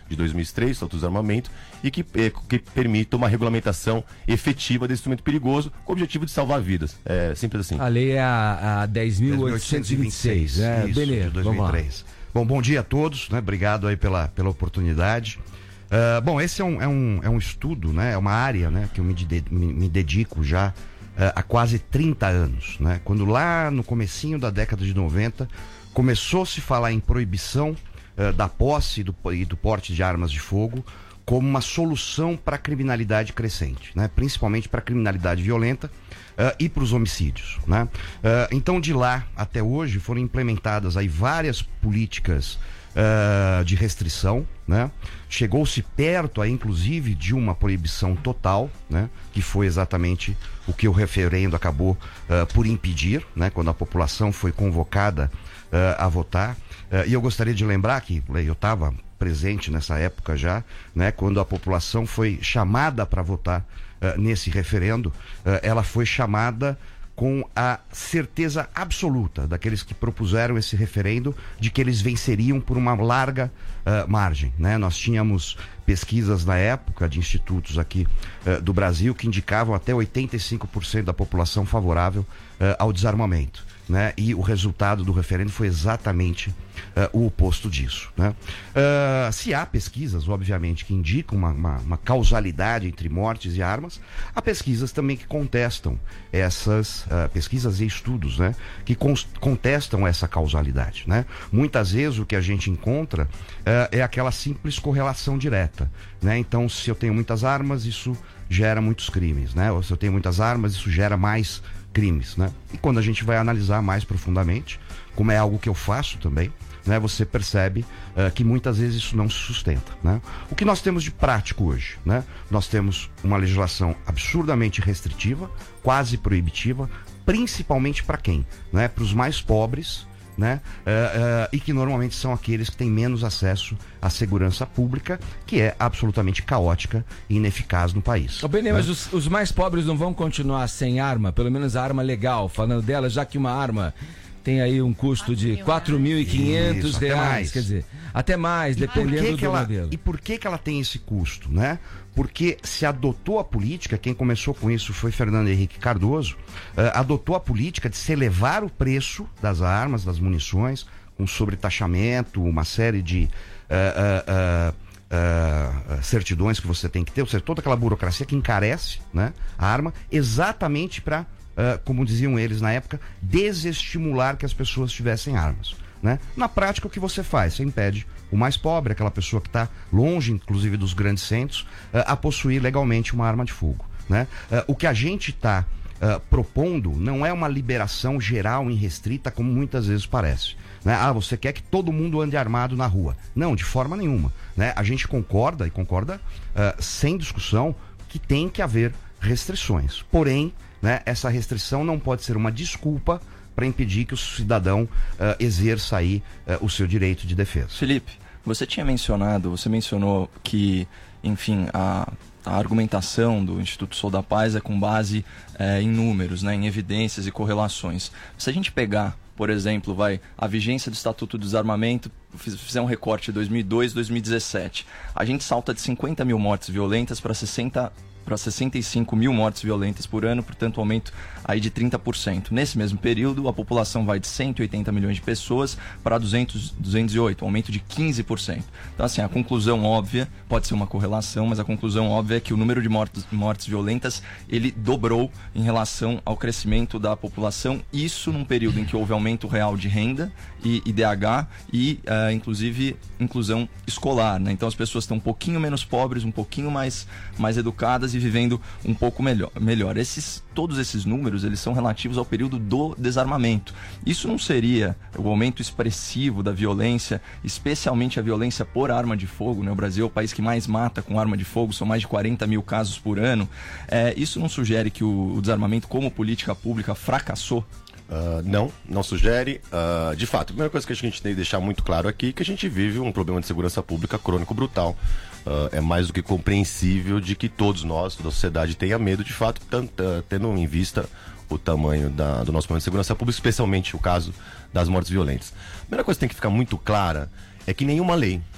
de dois mil e três, Estatuto do Desarmamento, e que, eh, que permita uma regulamentação efetiva desse instrumento perigoso com o objetivo de salvar vidas. É simples assim. A lei é a, a dez mil oitocentos e vinte e seis. É, isso, beleza, de dois mil e três. Bom, bom dia a todos, né? Obrigado aí pela, pela oportunidade. Uh, bom, esse é um, é, um, é um estudo, né? É uma área, né? Que eu me, de, me, me dedico já uh, há quase trinta anos, né? Quando lá no comecinho da década de noventa começou a se falar em proibição uh, da posse e do, e do porte de armas de fogo como uma solução para a criminalidade crescente, né? Principalmente para a criminalidade violenta uh, e para os homicídios, né? Uh, então, de lá até hoje foram implementadas aí várias políticas uh, de restrição, né? Chegou-se perto aí, inclusive, de uma proibição total, né? Que foi exatamente o que o referendo acabou uh, por impedir, né? Quando a população foi convocada uh, a votar. Uh, e eu gostaria de lembrar que eu estava presente nessa época já, né, quando a população foi chamada para votar uh, nesse referendo, uh, ela foi chamada com a certeza absoluta daqueles que propuseram esse referendo de que eles venceriam por uma larga uh, margem, né? Nós tínhamos pesquisas na época de institutos aqui uh, do Brasil que indicavam até oitenta e cinco por cento da população favorável uh, ao desarmamento, né? E o resultado do referendo foi exatamente uh, o oposto disso, né? Uh, se há pesquisas, obviamente, que indicam uma, uma, uma causalidade entre mortes e armas, há pesquisas também que contestam essas uh, pesquisas e estudos, né? Que contestam essa causalidade, né? Muitas vezes o que a gente encontra uh, é aquela simples correlação direta, né? Então, se eu tenho muitas armas, isso gera muitos crimes, né? Ou se eu tenho muitas armas, isso gera mais crimes, né? E quando a gente vai analisar mais profundamente, como é algo que eu faço também, né, você percebe uh, que muitas vezes isso não se sustenta, né? O que nós temos de prático hoje, né? Nós temos uma legislação absurdamente restritiva, quase proibitiva, principalmente para quem, né? Para os mais pobres, né? Uh, uh, e que normalmente são aqueles que têm menos acesso à segurança pública, que é absolutamente caótica e ineficaz no país. Ô, Benê, né? mas os, os mais pobres não vão continuar sem arma, pelo menos a arma legal, falando dela, já que uma arma tem aí um custo de quatro mil e quinhentos reais, mais. Quer dizer, até mais, dependendo que do que ela, modelo. E por que que ela tem esse custo, né? Porque se adotou a política, quem começou com isso foi Fernando Henrique Cardoso, uh, adotou a política de se elevar o preço das armas, das munições, com sobretaxamento, uma série de uh, uh, uh, uh, certidões que você tem que ter, ou seja, toda aquela burocracia que encarece, né, a arma, exatamente para, uh, como diziam eles na época, desestimular que as pessoas tivessem armas, né? Na prática, o que você faz? Você impede o mais pobre, aquela pessoa que está longe, inclusive, dos grandes centros, uh, a possuir legalmente uma arma de fogo, né? Uh, o que a gente está uh, propondo não é uma liberação geral e restrita, como muitas vezes parece, né? Ah, você quer que todo mundo ande armado na rua. Não, de forma nenhuma, né? A gente concorda, e concorda uh, sem discussão, que tem que haver restrições. Porém, né, essa restrição não pode ser uma desculpa para impedir que o cidadão uh, exerça aí uh, o seu direito de defesa. Felipe, você tinha mencionado, você mencionou que, enfim, a, a argumentação do Instituto Sou da Paz é com base é, em números, né, em evidências e correlações. Se a gente pegar, por exemplo, vai, a vigência do Estatuto do Desarmamento, fizer um recorte de dois mil e dois, dois mil e dezessete, a gente salta de cinquenta mil mortes violentas para sessenta para sessenta e cinco mil mortes violentas por ano, portanto, um aumento aí de trinta por cento. Nesse mesmo período, a população vai de cento e oitenta milhões de pessoas para duzentos, duzentos e oito, um aumento de quinze por cento. Então, assim, a conclusão óbvia, pode ser uma correlação, mas a conclusão óbvia é que o número de mortes, mortes violentas, ele dobrou em relação ao crescimento da população, isso num período em que houve aumento real de renda e I D H e, uh, inclusive, inclusão escolar, né? Então, as pessoas estão um pouquinho menos pobres, um pouquinho mais, mais educadas e vivendo um pouco melhor. melhor. Esses, todos esses números, eles são relativos ao período do desarmamento. Isso não seria o aumento expressivo da violência, especialmente a violência por arma de fogo, né? O Brasil é o país que mais mata com arma de fogo, são mais de quarenta mil casos por ano. É, isso não sugere que o, o desarmamento como política pública fracassou? Uh, não, não sugere. Uh, de fato, a primeira coisa que a gente tem que deixar muito claro aqui é que a gente vive um problema de segurança pública crônico brutal. Uh, é mais do que compreensível de que todos nós, toda a sociedade, tenha medo, de fato, tanto, uh, tendo em vista o tamanho da, do nosso problema de segurança pública, especialmente o caso das mortes violentas. A primeira coisa que tem que ficar muito clara é que nenhuma lei,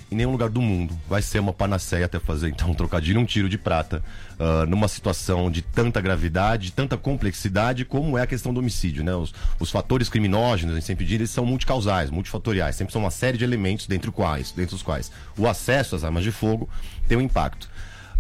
em nenhum lugar do mundo vai ser uma panaceia, até fazer então um trocadilho, um tiro de prata, uh, numa situação de tanta gravidade, de tanta complexidade como é a questão do homicídio, né? Os, os fatores criminógenos, a gente sempre diz, eles são multicausais, multifatoriais, sempre são uma série de elementos dentre, quais, dentre os quais o acesso às armas de fogo tem um impacto.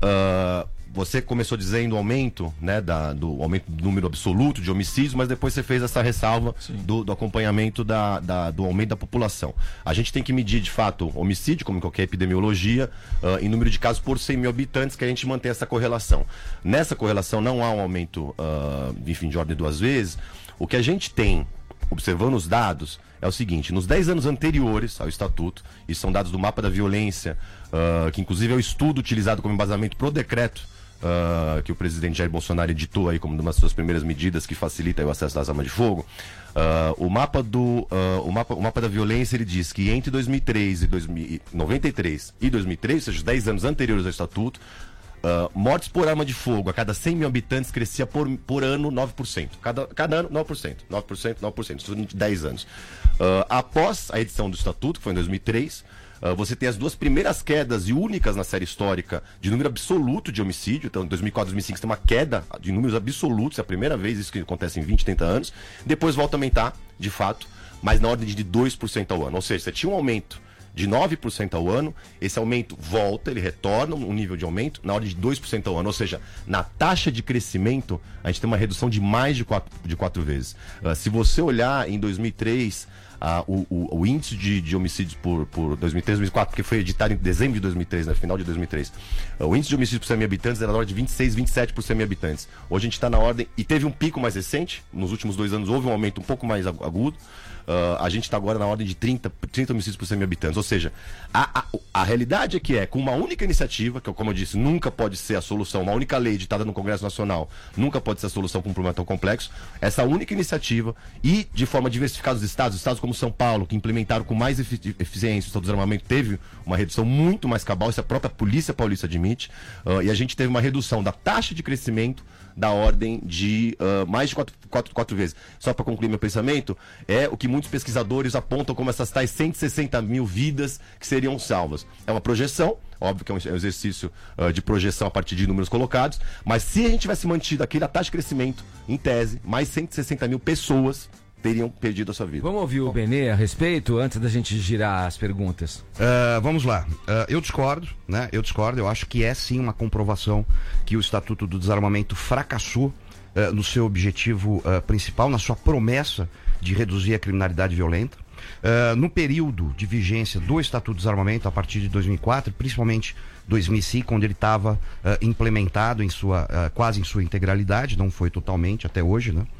Uh, Você começou dizendo o aumento, né, da, do aumento do número absoluto de homicídios, mas depois você fez essa ressalva do, do acompanhamento da, da, do aumento da população. A gente tem que medir, de fato, homicídio, como em qualquer epidemiologia, uh, em número de casos por cem mil habitantes, que a gente mantém essa correlação. Nessa correlação não há um aumento, uh, enfim, de ordem de duas vezes. O que a gente tem, observando os dados, é o seguinte: nos dez anos anteriores ao Estatuto, e são dados do Mapa da Violência, uh, que inclusive é o estudo utilizado como embasamento pro decreto Uh, que o presidente Jair Bolsonaro editou aí como uma das suas primeiras medidas que facilita o acesso às armas de fogo. Uh, o mapa do uh, o mapa o mapa da violência, ele diz que entre dois mil e três e dois mil e noventa e três e dois mil e três, ou seja, os dez anos anteriores ao Estatuto, uh, mortes por arma de fogo a cada cem mil habitantes crescia por, por ano nove por cento. Cada, cada ano nove por cento, nove por cento, nove por cento, isso durante dez anos. Uh, após a edição do Estatuto, que foi em dois mil e três, Uh, você tem as duas primeiras quedas e únicas na série histórica de número absoluto de homicídio. Então, em dois mil e quatro, dois mil e cinco, tem uma queda de números absolutos, é a primeira vez isso que acontece em vinte, trinta anos. Depois volta a aumentar, de fato, mas na ordem de dois por cento ao ano. Ou seja, você tinha um aumento de nove por cento ao ano, esse aumento volta, ele retorna um nível de aumento na ordem de dois por cento ao ano. Ou seja, na taxa de crescimento, a gente tem uma redução de mais de quatro, de quatro vezes. Uh, se você olhar em dois mil e três... Uh, o, o, o índice de, de homicídios por, por dois mil e três, dois mil e quatro, porque foi editado em dezembro de dois mil e três, né, final de dois mil e três. Uh, o índice de homicídios por cem mil habitantes era na ordem de vinte e seis, vinte e sete por cem mil habitantes. Hoje a gente está na ordem, e teve um pico mais recente, nos últimos dois anos houve um aumento um pouco mais agudo. Uh, a gente está agora na ordem de trinta, trinta homicídios por cem mil habitantes. Ou seja, a, a, a realidade é que é, com uma única iniciativa, que como eu disse, nunca pode ser a solução, uma única lei editada no Congresso Nacional, nunca pode ser a solução para um problema tão complexo. Essa única iniciativa, e de forma diversificada os estados, estados como São Paulo, que implementaram com mais efici eficiência o Estado do Desarmamento, teve uma redução muito mais cabal, isso a própria Polícia Paulista admite, uh, e a gente teve uma redução da taxa de crescimento da ordem de uh, mais de quatro, quatro, quatro vezes. Só para concluir meu pensamento, é o que muitos pesquisadores apontam como essas tais cento e sessenta mil vidas que seriam salvas. É uma projeção, óbvio que é um exercício uh, de projeção a partir de números colocados, mas se a gente tivesse mantido aquela taxa de crescimento, em tese, mais cento e sessenta mil pessoas teriam perdido a sua vida. Vamos ouvir o Benê a respeito, antes da gente girar as perguntas. Uh, vamos lá. Uh, eu discordo, né? Eu discordo. Eu acho que é sim uma comprovação que o Estatuto do Desarmamento fracassou uh, no seu objetivo uh, principal, na sua promessa de reduzir a criminalidade violenta. Uh, no período de vigência do Estatuto do Desarmamento, a partir de dois mil e quatro, principalmente dois mil e cinco, onde ele estava uh, implementado em sua, uh, quase em sua integralidade, não foi totalmente até hoje, né?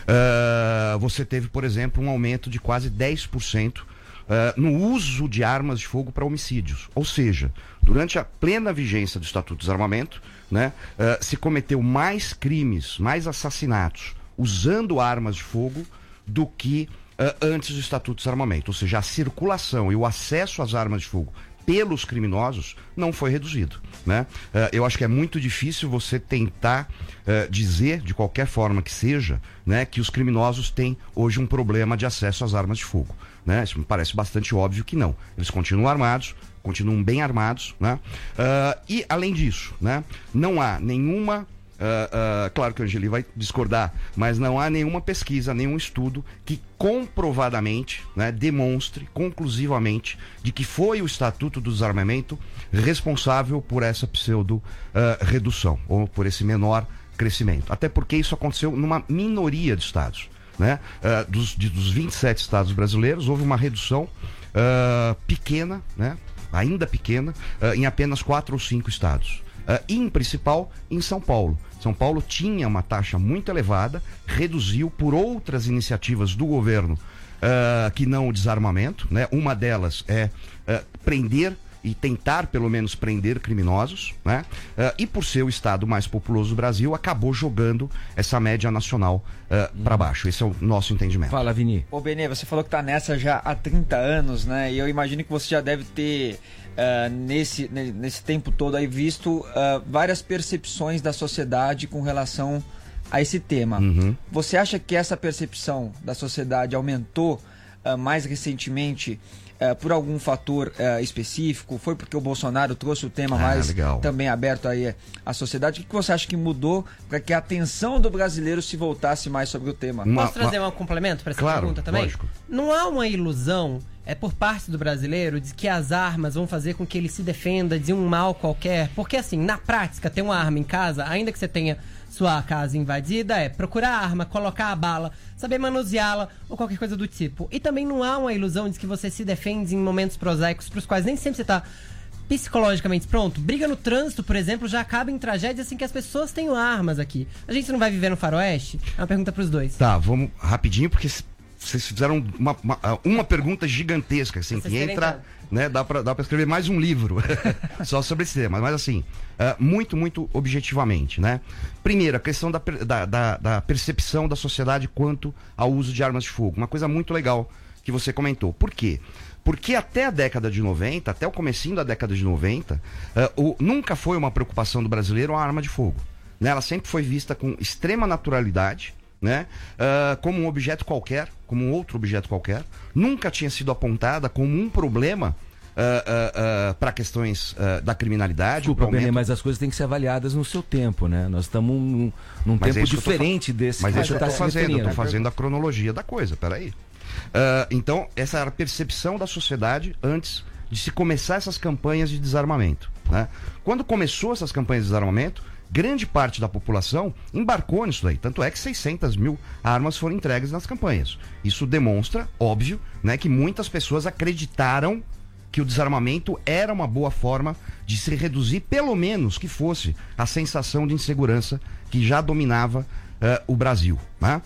Uh, você teve, por exemplo, um aumento de quase dez por cento uh, no uso de armas de fogo para homicídios. Ou seja, durante a plena vigência do Estatuto do Desarmamento, né, uh, se cometeu mais crimes, mais assassinatos usando armas de fogo do que Uh, antes do Estatuto do Desarmamento. Ou seja, a circulação e o acesso às armas de fogo pelos criminosos não foi reduzido, né? Uh, eu acho que é muito difícil você tentar uh, dizer, de qualquer forma que seja, né, que os criminosos têm hoje um problema de acesso às armas de fogo, né? Isso me parece bastante óbvio que não. Eles continuam armados, continuam bem armados, né? Uh, e, além disso, né, não há nenhuma... Uh, uh, claro que o Angeli vai discordar, mas não há nenhuma pesquisa, nenhum estudo que comprovadamente, né, demonstre conclusivamente de que foi o Estatuto do Desarmamento responsável por essa pseudo uh, redução, ou por esse menor crescimento. Até porque isso aconteceu numa minoria de estados, né? Uh, dos, de, dos vinte e sete estados brasileiros, houve uma redução uh, pequena, né, ainda pequena, uh, em apenas quatro ou cinco estados. Uh, em principal em São Paulo. São Paulo tinha uma taxa muito elevada, reduziu por outras iniciativas do governo uh, que não o desarmamento, né? Uma delas é uh, prender e tentar pelo menos prender criminosos, né? Uh, e por ser o estado mais populoso do Brasil, acabou jogando essa média nacional uh, hum. para baixo. Esse é o nosso entendimento. Fala, Vini. Ô, Benê, você falou que tá nessa já há trinta anos, né? E eu imagino que você já deve ter Uh, nesse, nesse tempo todo aí visto uh, várias percepções da sociedade com relação a esse tema. Uhum. Você acha que essa percepção da sociedade aumentou uh, mais recentemente uh, por algum fator uh, específico? Foi porque o Bolsonaro trouxe o tema Ah, mais legal. também aberto aí à sociedade? O que que você acha que mudou para que a atenção do brasileiro se voltasse mais sobre o tema? Posso trazer um complemento para essa Claro, pergunta também? lógico. Não há uma ilusão é por parte do brasileiro de que as armas vão fazer com que ele se defenda de um mal qualquer. Porque assim, na prática, ter uma arma em casa, ainda que você tenha sua casa invadida, é procurar a arma, colocar a bala, saber manuseá-la ou qualquer coisa do tipo. E também não há uma ilusão de que você se defende em momentos prosaicos para os quais nem sempre você está psicologicamente pronto. Briga no trânsito, por exemplo, já acaba em tragédia assim que as pessoas tenham armas aqui. A gente não vai viver no faroeste? É uma pergunta pros dois. Tá, vamos rapidinho, porque vocês fizeram uma, uma, uma pergunta gigantesca, assim, Vocês que querem entra, né, dá pra, dá pra escrever mais um livro só sobre esse tema, mas assim, uh, muito, muito objetivamente, né? Primeiro, a questão da, da, da, da percepção da sociedade quanto ao uso de armas de fogo. Uma coisa muito legal que você comentou. Por quê? Porque até a década de noventa, até o comecinho da década de noventa, uh, o, nunca foi uma preocupação do brasileiro a arma de fogo. Né? Ela sempre foi vista com extrema naturalidade, né? Uh, como um objeto qualquer, como um outro objeto qualquer. Nunca tinha sido apontada como um problema uh, uh, uh, para questões uh, da criminalidade. Desculpa, aumento... Benê, mas as coisas têm que ser avaliadas no seu tempo, né? Nós estamos num, num Mas é tempo isso que eu tô diferente fa- desse Mas que é isso que eu você tô está se fazendo, eu tô referindo. fazendo a cronologia da coisa, peraí. Uh, então, essa era a percepção da sociedade antes de se começar essas campanhas de desarmamento, né? Quando começou essas campanhas de desarmamento, grande parte da população embarcou nisso daí. Tanto é que seiscentas mil armas foram entregues nas campanhas. Isso demonstra, óbvio, né, que muitas pessoas acreditaram que o desarmamento era uma boa forma de se reduzir, pelo menos que fosse, a sensação de insegurança que já dominava uh, o Brasil, né?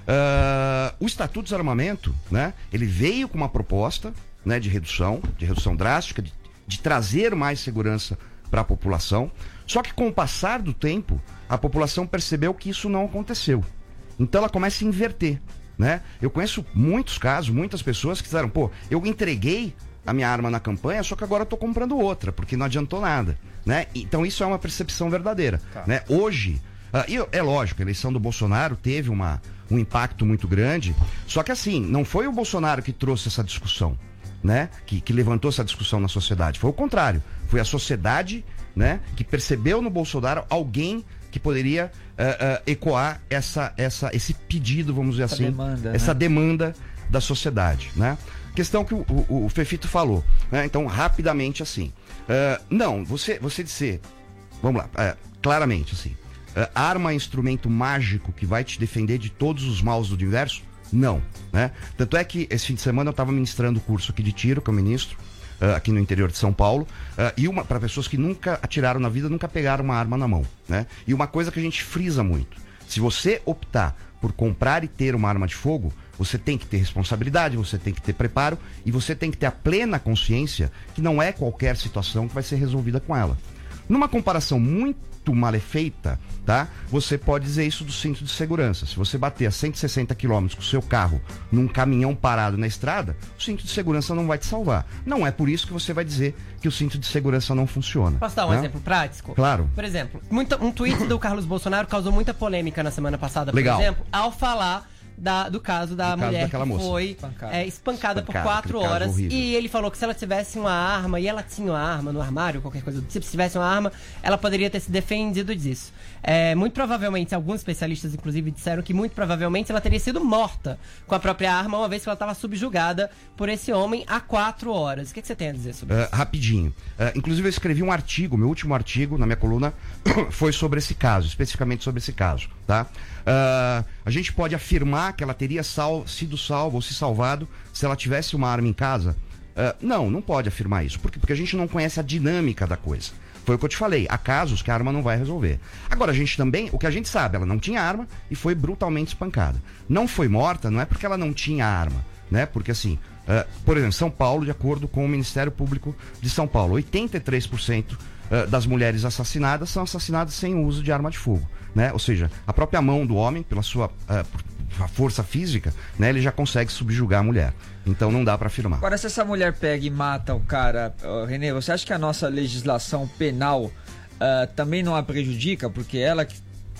Uh, o Estatuto de Desarmamento, né, ele veio com uma proposta, né, de redução, de redução drástica, de, de trazer mais segurança para a população. Só que com o passar do tempo, a população percebeu que isso não aconteceu. Então ela começa a inverter, né? Eu conheço muitos casos, muitas pessoas que disseram, pô, eu entreguei a minha arma na campanha, só que agora eu tô comprando outra, porque não adiantou nada, né? Então isso é uma percepção verdadeira, Tá. né? Hoje, uh, e é lógico, a eleição do Bolsonaro teve uma, um impacto muito grande, só que assim, não foi o Bolsonaro que trouxe essa discussão, né? Que, que levantou essa discussão na sociedade, foi o contrário, foi a sociedade, né, que percebeu no Bolsonaro alguém que poderia uh, uh, ecoar essa, essa, esse pedido, vamos dizer Essa assim, demanda, essa né? demanda da sociedade, né? Questão que o, o, o Fefito falou, né? Então, rapidamente assim, uh, não, você, você dizer, vamos lá, uh, claramente assim, uh, arma é instrumento mágico que vai te defender de todos os maus do universo? Não, né? Tanto é que esse fim de semana eu estava ministrando o curso aqui de tiro, que eu ministro, Uh, aqui no interior de São Paulo, uh, e uma para pessoas que nunca atiraram na vida, nunca pegaram uma arma na mão, né? E uma coisa que a gente frisa muito: se você optar por comprar e ter uma arma de fogo, você tem que ter responsabilidade, você tem que ter preparo e você tem que ter a plena consciência que não é qualquer situação que vai ser resolvida com ela. Numa comparação muito malefeita, tá? Você pode dizer isso do cinto de segurança. Se você bater a cento e sessenta quilômetros com o seu carro num caminhão parado na estrada, o cinto de segurança não vai te salvar. Não é por isso que você vai dizer que o cinto de segurança não funciona. Posso dar um né? exemplo prático? Claro. Por exemplo, muita, um tweet do Carlos Bolsonaro causou muita polêmica na semana passada, por Legal. exemplo, ao falar da- do caso da Do caso mulher daquela que moça. foi Espancada. é, espancada, por Espancada, quatro aquele caso horas. horrível. E ele falou que se ela tivesse uma arma, e ela tinha uma arma no armário, qualquer coisa do tipo, se tivesse uma arma, ela poderia ter se defendido disso. É, muito provavelmente, alguns especialistas, inclusive, disseram que muito provavelmente ela teria sido morta com a própria arma, uma vez que ela estava subjugada por esse homem há quatro horas. O que, que você tem a dizer sobre Uh, isso? rapidinho. Uh, inclusive eu escrevi um artigo, meu último artigo na minha coluna foi sobre esse caso, especificamente sobre esse caso, tá? Uh, a gente pode afirmar que ela teria sal- sido salva ou se salvado se ela tivesse uma arma em casa? Uh, não, não pode afirmar isso. Por quê? Porque a gente não conhece a dinâmica da coisa. Foi o que eu te falei, há casos que a arma não vai resolver. Agora, a gente também, o que a gente sabe, ela não tinha arma e foi brutalmente espancada. Não foi morta, não é porque ela não tinha arma, né? Porque assim, uh, por exemplo, São Paulo, de acordo com o Ministério Público de São Paulo, oitenta e três por cento uh, das mulheres assassinadas são assassinadas sem o uso de arma de fogo, né? Ou seja, a própria mão do homem, pela sua uh, força física, né, ele já consegue subjugar a mulher. Então não dá pra afirmar. Agora, se essa mulher pega e mata o cara, uh, Renê, você acha que a nossa legislação penal uh, também não a prejudica? Porque ela que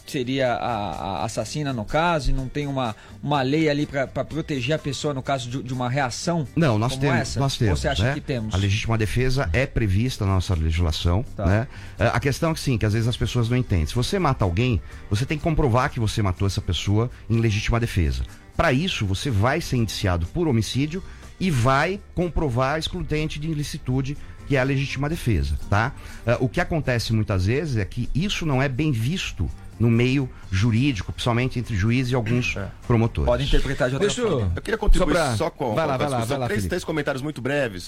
seria a, a assassina no caso, e não tem uma, uma lei ali para proteger a pessoa no caso de, de uma reação? Não, nós como temos, essa? nós temos. Ou você acha né? que temos? A legítima defesa é prevista na nossa legislação. Tá. Né? A questão é que sim, que às vezes as pessoas não entendem. Se você mata alguém, você tem que comprovar que você matou essa pessoa em legítima defesa. Para isso, você vai ser indiciado por homicídio e vai comprovar a excludente de ilicitude, que é a legítima defesa, tá? Uh, o que acontece muitas vezes é que isso não é bem visto no meio jurídico, principalmente entre juízes e alguns é. promotores. Pode interpretar de outra Deixa eu, forma. eu queria contribuir só, pra... só com, vai lá, com a vai lá, discussão. vai lá, três, três comentários muito breves.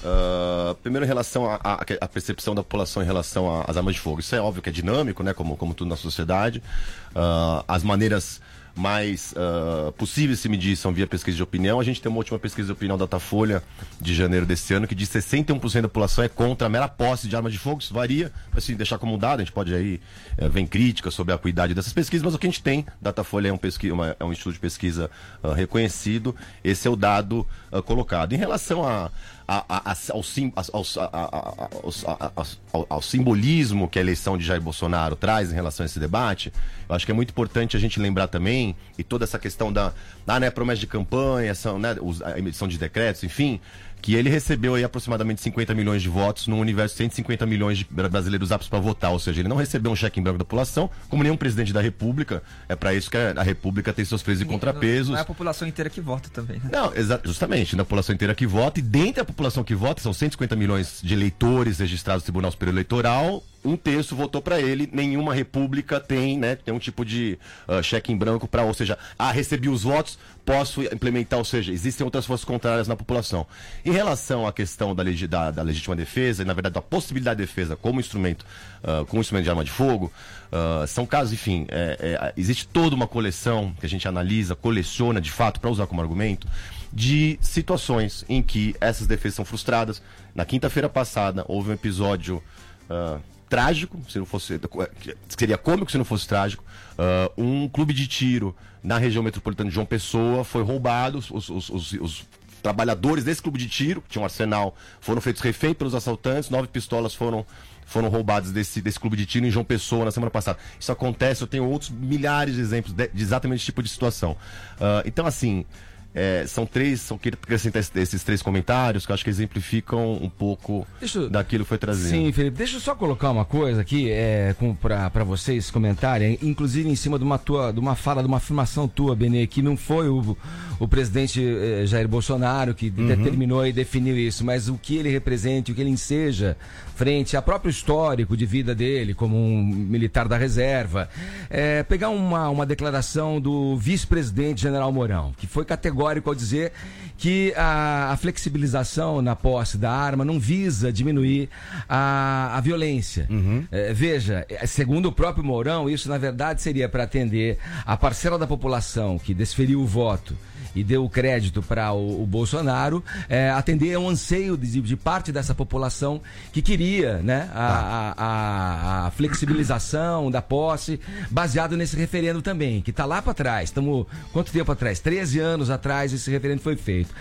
Uh, primeiro, em relação à percepção da população em relação às armas de fogo. Isso é óbvio que é dinâmico, né? Como, como tudo na sociedade. Uh, as maneiras mais uh, possíveis se medir são via pesquisa de opinião. A gente tem uma última pesquisa de opinião da Datafolha de janeiro desse ano que diz que sessenta e um por cento da população é contra a mera posse de armas de fogo. Isso varia, mas se deixar como dado, a gente pode aí uh, vem críticas sobre a acuidade dessas pesquisas, mas o que a gente tem, Datafolha é um, pesqui uma, é um instituto de pesquisa uh, reconhecido, esse é o dado uh, colocado. Em relação a A, a, a, ao, sim, ao, a, a, ao, ao simbolismo que a eleição de Jair Bolsonaro traz em relação a esse debate, eu acho que é muito importante a gente lembrar também, e toda essa questão da ah, né, promessa de campanha, são, né, a emissão de decretos, enfim, que ele recebeu aí aproximadamente cinquenta milhões de votos num universo de cento e cinquenta milhões de brasileiros aptos para votar, ou seja, ele não recebeu um cheque em branco da população, como nenhum presidente da República. É para isso que a República tem seus freios e contrapesos. Não é a população inteira que vota também, né? Não, justamente, não é a população inteira que vota, e dentro da população que vota, são cento e cinquenta milhões de eleitores registrados no Tribunal Superior Eleitoral, um terço votou para ele. Nenhuma república tem, né, tem um tipo de uh, cheque em branco para, ou seja, ah, recebi os votos, posso implementar, ou seja, existem outras forças contrárias na população. Em relação à questão da, legi da, da legítima defesa, e na verdade da possibilidade de defesa como instrumento, uh, como instrumento de arma de fogo, uh, são casos, enfim, é, é, existe toda uma coleção que a gente analisa, coleciona de fato, para usar como argumento, de situações em que essas defesas são frustradas. Na quinta-feira passada houve um episódio uh, trágico, se não fosse, seria cômico se não fosse trágico. Uh, um clube de tiro na região metropolitana de João Pessoa foi roubado. Os, os, os, os trabalhadores desse clube de tiro, que tinha um arsenal, foram feitos refém pelos assaltantes. Nove pistolas foram, foram roubadas desse, desse clube de tiro em João Pessoa na semana passada. Isso acontece, eu tenho outros milhares de exemplos de, de exatamente esse tipo de situação. Uh, então, assim, É, são três, são, queria acrescentar esses três comentários que eu acho que exemplificam um pouco eu, daquilo que foi trazido. Sim, Felipe, deixa eu só colocar uma coisa aqui é, para vocês comentarem, inclusive em cima de uma, tua, de uma fala, de uma afirmação tua, Benê, que não foi o, o presidente eh, Jair Bolsonaro que uhum. determinou e definiu isso, mas o que ele representa, o que ele enseja frente ao próprio histórico de vida dele como um militar da reserva. É, pegar uma, uma declaração do vice-presidente General Mourão, que foi categórico ao dizer que a, a flexibilização na posse da arma não visa diminuir a, a violência. Uhum. É, veja, segundo o próprio Mourão, isso na verdade seria para atender a parcela da população que desferiu o voto e deu o crédito para o, o Bolsonaro, é, atender a um anseio de, de parte dessa população que queria, né, a, a, a, a flexibilização da posse, baseado nesse referendo também, que está lá para trás. Estamos, quanto tempo atrás? treze anos atrás esse referendo foi feito.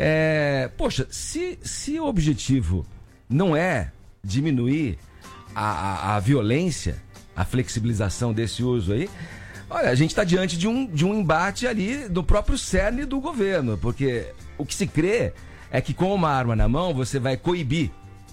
É, poxa, se, se o objetivo não é diminuir a, a, a violência, a flexibilização desse uso aí, olha, a gente está diante de um, de um embate ali do próprio cerne do governo, porque o que se crê é que com uma arma na mão você vai coibir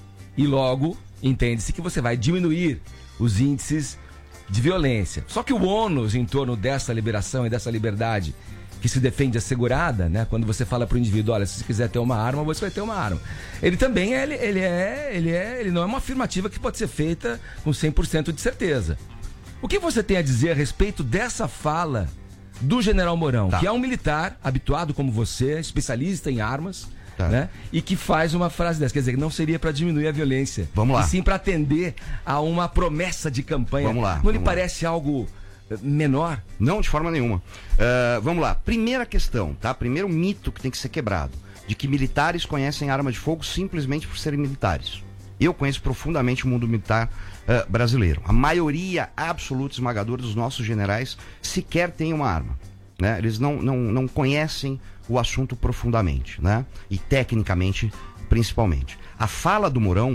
e logo entende-se que você vai diminuir os índices de violência. Só que o ônus em torno dessa liberação e dessa liberdade que se defende assegurada, né? Quando você fala para o indivíduo, olha, se você quiser ter uma arma, você vai ter uma arma. Ele também é, ele, ele é, ele é, ele não é uma afirmativa que pode ser feita com cem por cento de certeza. O que você tem a dizer a respeito dessa fala do General Mourão, tá. que é um militar habituado como você, especialista em armas, tá. né? E que faz uma frase dessa, quer dizer, que não seria para diminuir a violência, vamos lá. e sim para atender a uma promessa de campanha. Vamos lá. Não vamos lhe parece lá. algo menor? Não, de forma nenhuma. Uh, vamos lá. Primeira questão, tá? Primeiro mito que tem que ser quebrado, de que militares conhecem arma de fogo simplesmente por serem militares. Eu conheço profundamente o mundo militar uh, brasileiro. A maioria absoluta esmagadora dos nossos generais sequer tem uma arma, né? Eles não, não, não conhecem o assunto profundamente, né? E tecnicamente, principalmente. A fala do Mourão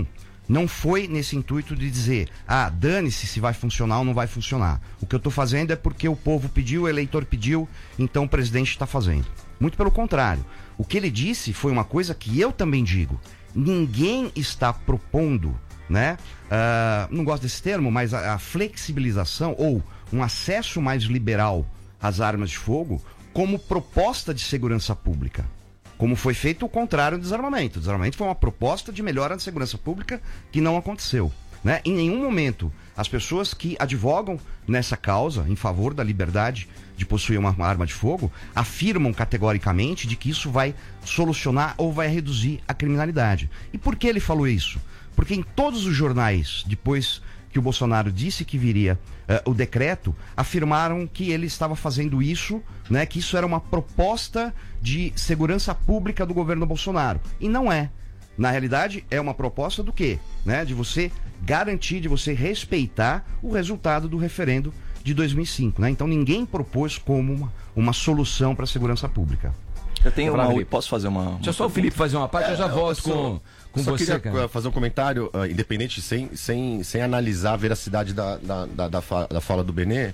Não foi nesse intuito de dizer, ah, dane-se se vai funcionar ou não vai funcionar. O que eu estou fazendo é porque o povo pediu, o eleitor pediu, então o presidente está fazendo. Muito pelo contrário. O que ele disse foi uma coisa que eu também digo. Ninguém está propondo, né? Uh, não gosto desse termo, mas a, a flexibilização ou um acesso mais liberal às armas de fogo como proposta de segurança pública. Como foi feito o contrário do desarmamento. O desarmamento foi uma proposta de melhora da segurança pública que não aconteceu. Né? Em nenhum momento as pessoas que advogam nessa causa, em favor da liberdade de possuir uma arma de fogo, afirmam categoricamente de que isso vai solucionar ou vai reduzir a criminalidade. E por que ele falou isso? Porque em todos os jornais, depois que o Bolsonaro disse que viria uh, o decreto, afirmaram que ele estava fazendo isso, né, que isso era uma proposta de segurança pública do governo Bolsonaro. E não é. Na realidade, é uma proposta do quê? Né, de você garantir, de você respeitar o resultado do referendo de dois mil e cinco. Né? Então ninguém propôs como uma, uma solução para a segurança pública. Eu tenho uma... Posso fazer uma... Deixa só o Felipe fazer uma parte, é, eu já volto com, só, com só você, queria cara. fazer um comentário, uh, independente, sem, sem, sem analisar a veracidade da, da, da, da, fala, da fala do Benê.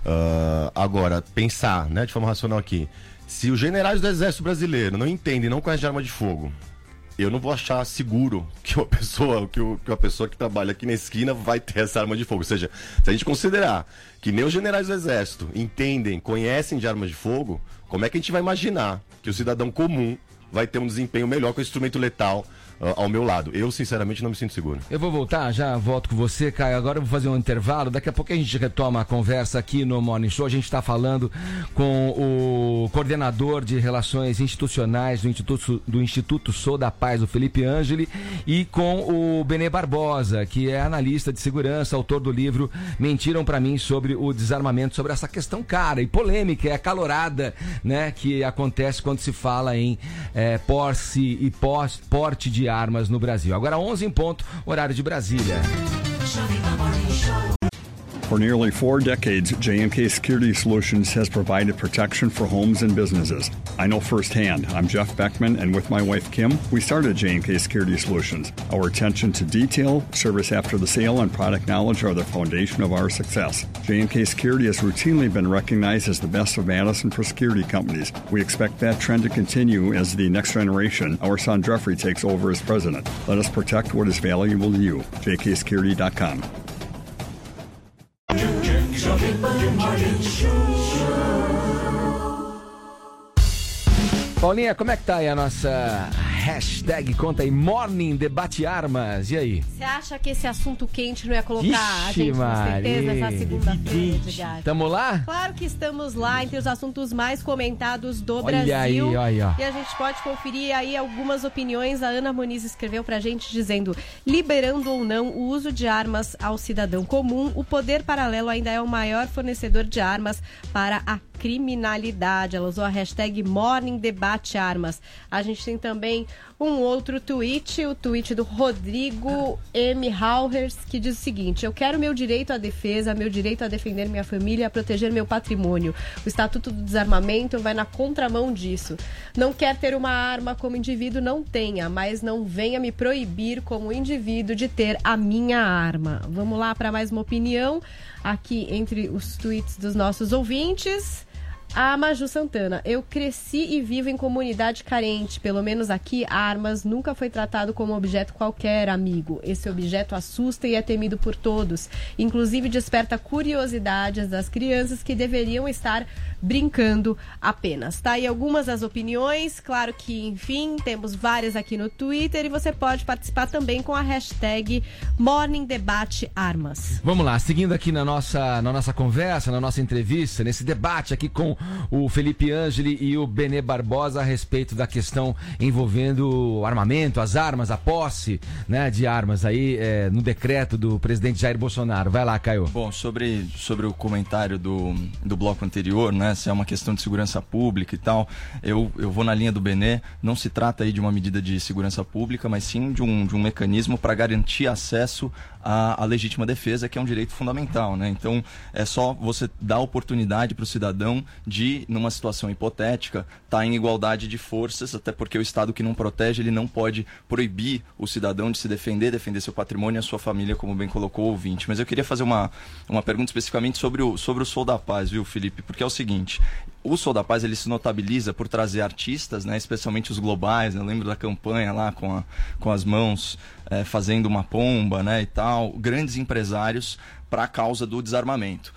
Uh, agora, pensar, né, de forma racional aqui. Se os generais do Exército Brasileiro não entendem, não conhecem de arma de fogo, eu não vou achar seguro que uma pessoa que, o, que uma pessoa que trabalha aqui na esquina vai ter essa arma de fogo. Ou seja, se a gente considerar que nem os generais do Exército entendem, conhecem de armas de fogo, como é que a gente vai imaginar que o cidadão comum vai ter um desempenho melhor com o instrumento letal uh, ao meu lado? Eu, sinceramente, não me sinto seguro. Eu vou voltar, já volto com você, Caio. Agora eu vou fazer um intervalo. Daqui a pouco a gente retoma a conversa aqui no Morning Show. A gente está falando com o coordenador de Relações Institucionais do Instituto, do Instituto Sou da Paz, o Felipe Angeli, e com o Benê Barbosa, que é analista de segurança, autor do livro Mentiram Pra Mim sobre o desarmamento, sobre essa questão cara e polêmica, é acalorada, né, que acontece quando se fala em é, posse e pos, porte de armas no Brasil. Agora onze em ponto, horário de Brasília. For nearly four decades, J M K Security Solutions has provided protection for homes and businesses. I know firsthand. I'm Jeff Beckman, and with my wife Kim, we started J M K Security Solutions. Our attention to detail, service after the sale, and product knowledge are the foundation of our success. J M K Security has routinely been recognized as the best of Madison for security companies. We expect that trend to continue as the next generation, our son Jeffrey, takes over as president. Let us protect what is valuable to you. J K security dot com. Paulinha, como é que tá aí a nossa hashtag? Conta aí, Morning Debate Armas. E aí? Você acha que esse assunto quente não ia colocar Ixi, a gente com certeza essa segunda-feira, Edgar? Tamo lá? Claro que estamos lá, entre os assuntos mais comentados do Olha Brasil. aí, olha. E a gente pode conferir aí algumas opiniões. A Ana Muniz escreveu pra gente dizendo: liberando ou não o uso de armas ao cidadão comum, o poder paralelo ainda é o maior fornecedor de armas para a criminalidade. Ela usou a hashtag Morning Debate Armas. A gente tem também um outro tweet, o tweet do Rodrigo M. Hauers, que diz o seguinte: eu quero meu direito à defesa, meu direito a defender minha família, a proteger meu patrimônio. O Estatuto do Desarmamento vai na contramão disso. Não quer ter uma arma como indivíduo, não tenha, mas não venha me proibir como indivíduo de ter a minha arma. Vamos lá para mais uma opinião aqui entre os tweets dos nossos ouvintes. A Maju Santana: eu cresci e vivo em comunidade carente. Pelo menos aqui, armas nunca foi tratado como objeto qualquer, amigo. Esse objeto assusta e é temido por todos. Inclusive desperta curiosidades das crianças que deveriam estar brincando apenas. Tá aí algumas das opiniões. Claro que, enfim, temos várias aqui no Twitter e você pode participar também com a hashtag Morning Debate Armas. Vamos lá, seguindo aqui na nossa, na nossa conversa, na nossa entrevista, nesse debate aqui com o Felipe Angeli e o Benê Barbosa a respeito da questão envolvendo o armamento, as armas, a posse, né, de armas aí é, no decreto do presidente Jair Bolsonaro. Vai lá, Caio. Bom, sobre, sobre o comentário do, do bloco anterior, né, se é uma questão de segurança pública e tal, eu, eu vou na linha do Benê. Não se trata aí de uma medida de segurança pública, mas sim de um, de um mecanismo para garantir acesso a, a legítima defesa, que é um direito fundamental, né? Então, é só você dar oportunidade para o cidadão de, numa situação hipotética, estar em igualdade de forças, até porque o Estado que não protege, ele não pode proibir o cidadão de se defender, defender seu patrimônio e a sua família, como bem colocou o ouvinte. Mas eu queria fazer uma, uma pergunta especificamente sobre o, sobre o Sou da Paz, viu, Felipe? Porque é o seguinte, o Sou da Paz, ele se notabiliza por trazer artistas, né, especialmente os globais, né? Eu lembro da campanha lá com, a, com as mãos é, fazendo uma pomba, né, e tal, grandes empresários para a causa do desarmamento.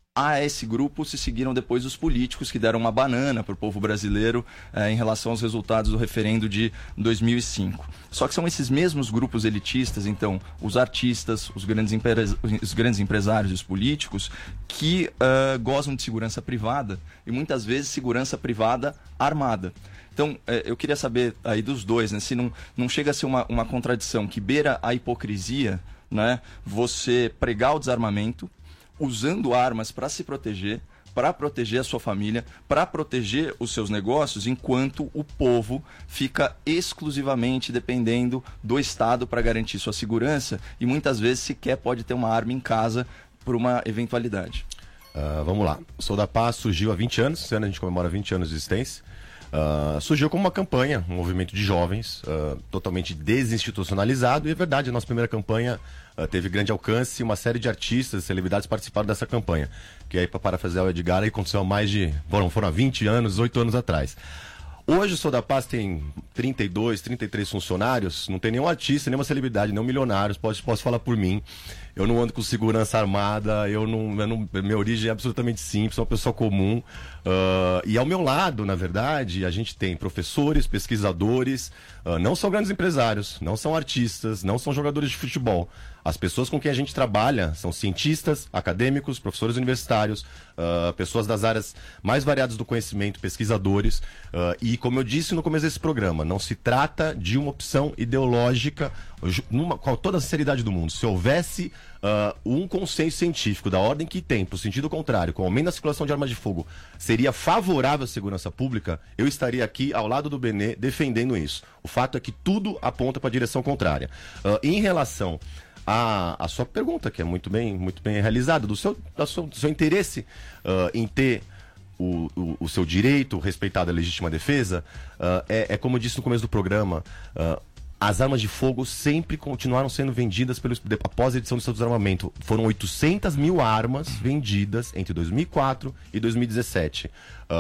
A esse grupo se seguiram depois os políticos que deram uma banana para o povo brasileiro eh, em relação aos resultados do referendo de dois mil e cinco. Só que são esses mesmos grupos elitistas, então, os artistas, os grandes, empre... os grandes empresários e os políticos, que uh, gozam de segurança privada e muitas vezes segurança privada armada. Então, eh, eu queria saber aí dos dois, né, se não, não chega a ser uma, uma contradição que beira a hipocrisia, né, você pregar o desarmamento, usando armas para se proteger, para proteger a sua família, para proteger os seus negócios, enquanto o povo fica exclusivamente dependendo do Estado para garantir sua segurança e muitas vezes sequer pode ter uma arma em casa por uma eventualidade. Uh, vamos lá. O Sou da Paz surgiu há vinte anos, esse ano a gente comemora vinte anos de existência. Uh, surgiu como uma campanha, um movimento de jovens, uh, totalmente desinstitucionalizado, e é verdade, a nossa primeira campanha uh, teve grande alcance, uma série de artistas, celebridades participaram dessa campanha, que aí, para parafrasear o Edgar, aí aconteceu há mais de, foram, foram há vinte anos, oito anos atrás. Hoje o Sou da Paz tem trinta e dois, trinta e três funcionários, não tem nenhum artista, nenhuma celebridade, nenhum milionário, posso, posso falar por mim. Eu não ando com segurança armada, eu não, eu não, minha origem é absolutamente simples, sou uma pessoa comum. Uh, e ao meu lado, na verdade, a gente tem professores, pesquisadores, uh, não são grandes empresários, não são artistas, não são jogadores de futebol. As pessoas com quem a gente trabalha são cientistas, acadêmicos, professores universitários, uh, pessoas das áreas mais variadas do conhecimento, pesquisadores. Uh, e como eu disse no começo desse programa, não se trata de uma opção ideológica, numa, com toda a sinceridade do mundo. Se houvesse uh, um consenso científico da ordem que tem, para o sentido contrário, com o aumento da circulação de armas de fogo, seria favorável à segurança pública, eu estaria aqui ao lado do Benê defendendo isso. O fato é que tudo aponta para a direção contrária. Uh, em relação A, a sua pergunta, que é muito bem, muito bem realizada, do seu, do seu, do seu interesse uh, em ter o, o, o seu direito respeitado à legítima defesa, uh, é, é como eu disse no começo do programa, uh, as armas de fogo sempre continuaram sendo vendidas pelos, após a edição do seu desarmamento. Foram oitocentas mil armas vendidas entre dois mil e quatro e dois mil e dezessete.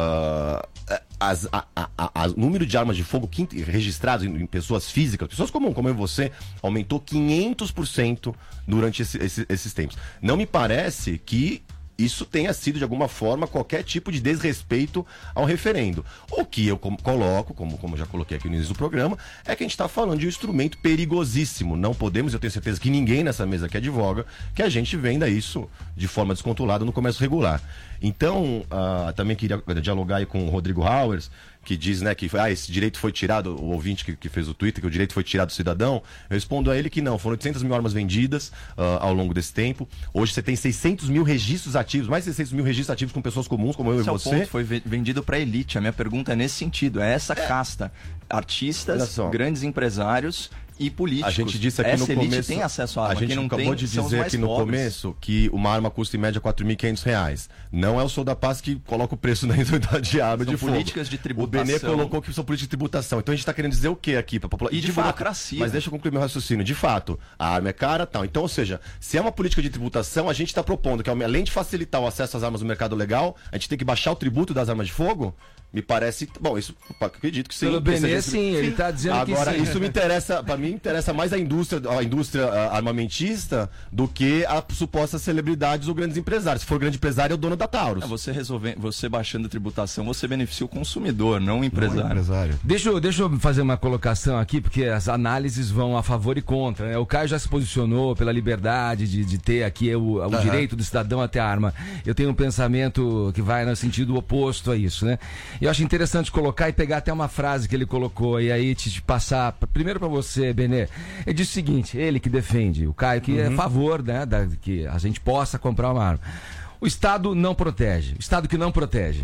Uh, as, a, a, a, o número de armas de fogo registradas em, em pessoas físicas, pessoas comuns como eu e você, aumentou quinhentos por cento durante esse, esse, esses tempos. Não me parece que isso tenha sido, de alguma forma, qualquer tipo de desrespeito ao referendo. O que eu coloco, como, como eu já coloquei aqui no início do programa, é que a gente está falando de um instrumento perigosíssimo. Não podemos, eu tenho certeza que ninguém nessa mesa que advoga, que a gente venda isso de forma descontrolada no comércio regular. Então, uh, também queria dialogar aí com o Rodrigo Hauers, que diz, né, que ah, esse direito foi tirado, o ouvinte que, que fez o Twitter, que o direito foi tirado do cidadão. Eu respondo a ele que não, foram oitocentas mil armas vendidas uh, ao longo desse tempo. Hoje você tem seiscentos mil registros ativos, mais de seiscentos mil registros ativos com pessoas comuns, como eu Esse e é o você. Ponto, foi vendido para elite. A minha pergunta é nesse sentido, é essa é. casta. Artistas, grandes empresários e políticos. A gente disse aqui Essa no elite começo, tem acesso à arma. A gente Quem não acabou tem, de são os dizer mais aqui no pobres. começo que uma arma custa em média quatro mil e quinhentos reais. Não é o Sou da Paz que coloca o preço na unidade de arma São de fogo. políticas de tributação. O Benê colocou que são políticas de tributação. Então a gente está querendo dizer o que aqui para a população? E de, de burocracia. Mas deixa eu concluir meu raciocínio. De fato, a arma é cara, tal. Então, ou seja, se é uma política de tributação, a gente está propondo que além de facilitar o acesso às armas no mercado legal, a gente tem que baixar o tributo das armas de fogo. Me parece, bom, isso acredito que sim. Pelo Benê, sim, ele está dizendo Agora, que sim. Agora, isso me interessa, para mim interessa mais a indústria, a indústria armamentista do que a supostas celebridades ou grandes empresários. Se for grande empresário, é o dono da Taurus. É, você resolve, você baixando a tributação, você beneficia o consumidor, não o empresário. Não é empresário. Deixa eu, deixa eu fazer uma colocação aqui, porque as análises vão a favor e contra, né? O Caio já se posicionou pela liberdade de, de ter aqui o, o uhum. direito do cidadão a ter arma. Eu tenho um pensamento que vai no sentido oposto a isso, né? Eu acho interessante colocar e pegar até uma frase que ele colocou e aí te, te passar primeiro para você, Benê. Ele diz o seguinte, ele que defende, o Caio que uhum. é a favor, né, da, que a gente possa comprar uma arma. O Estado não protege. O Estado que não protege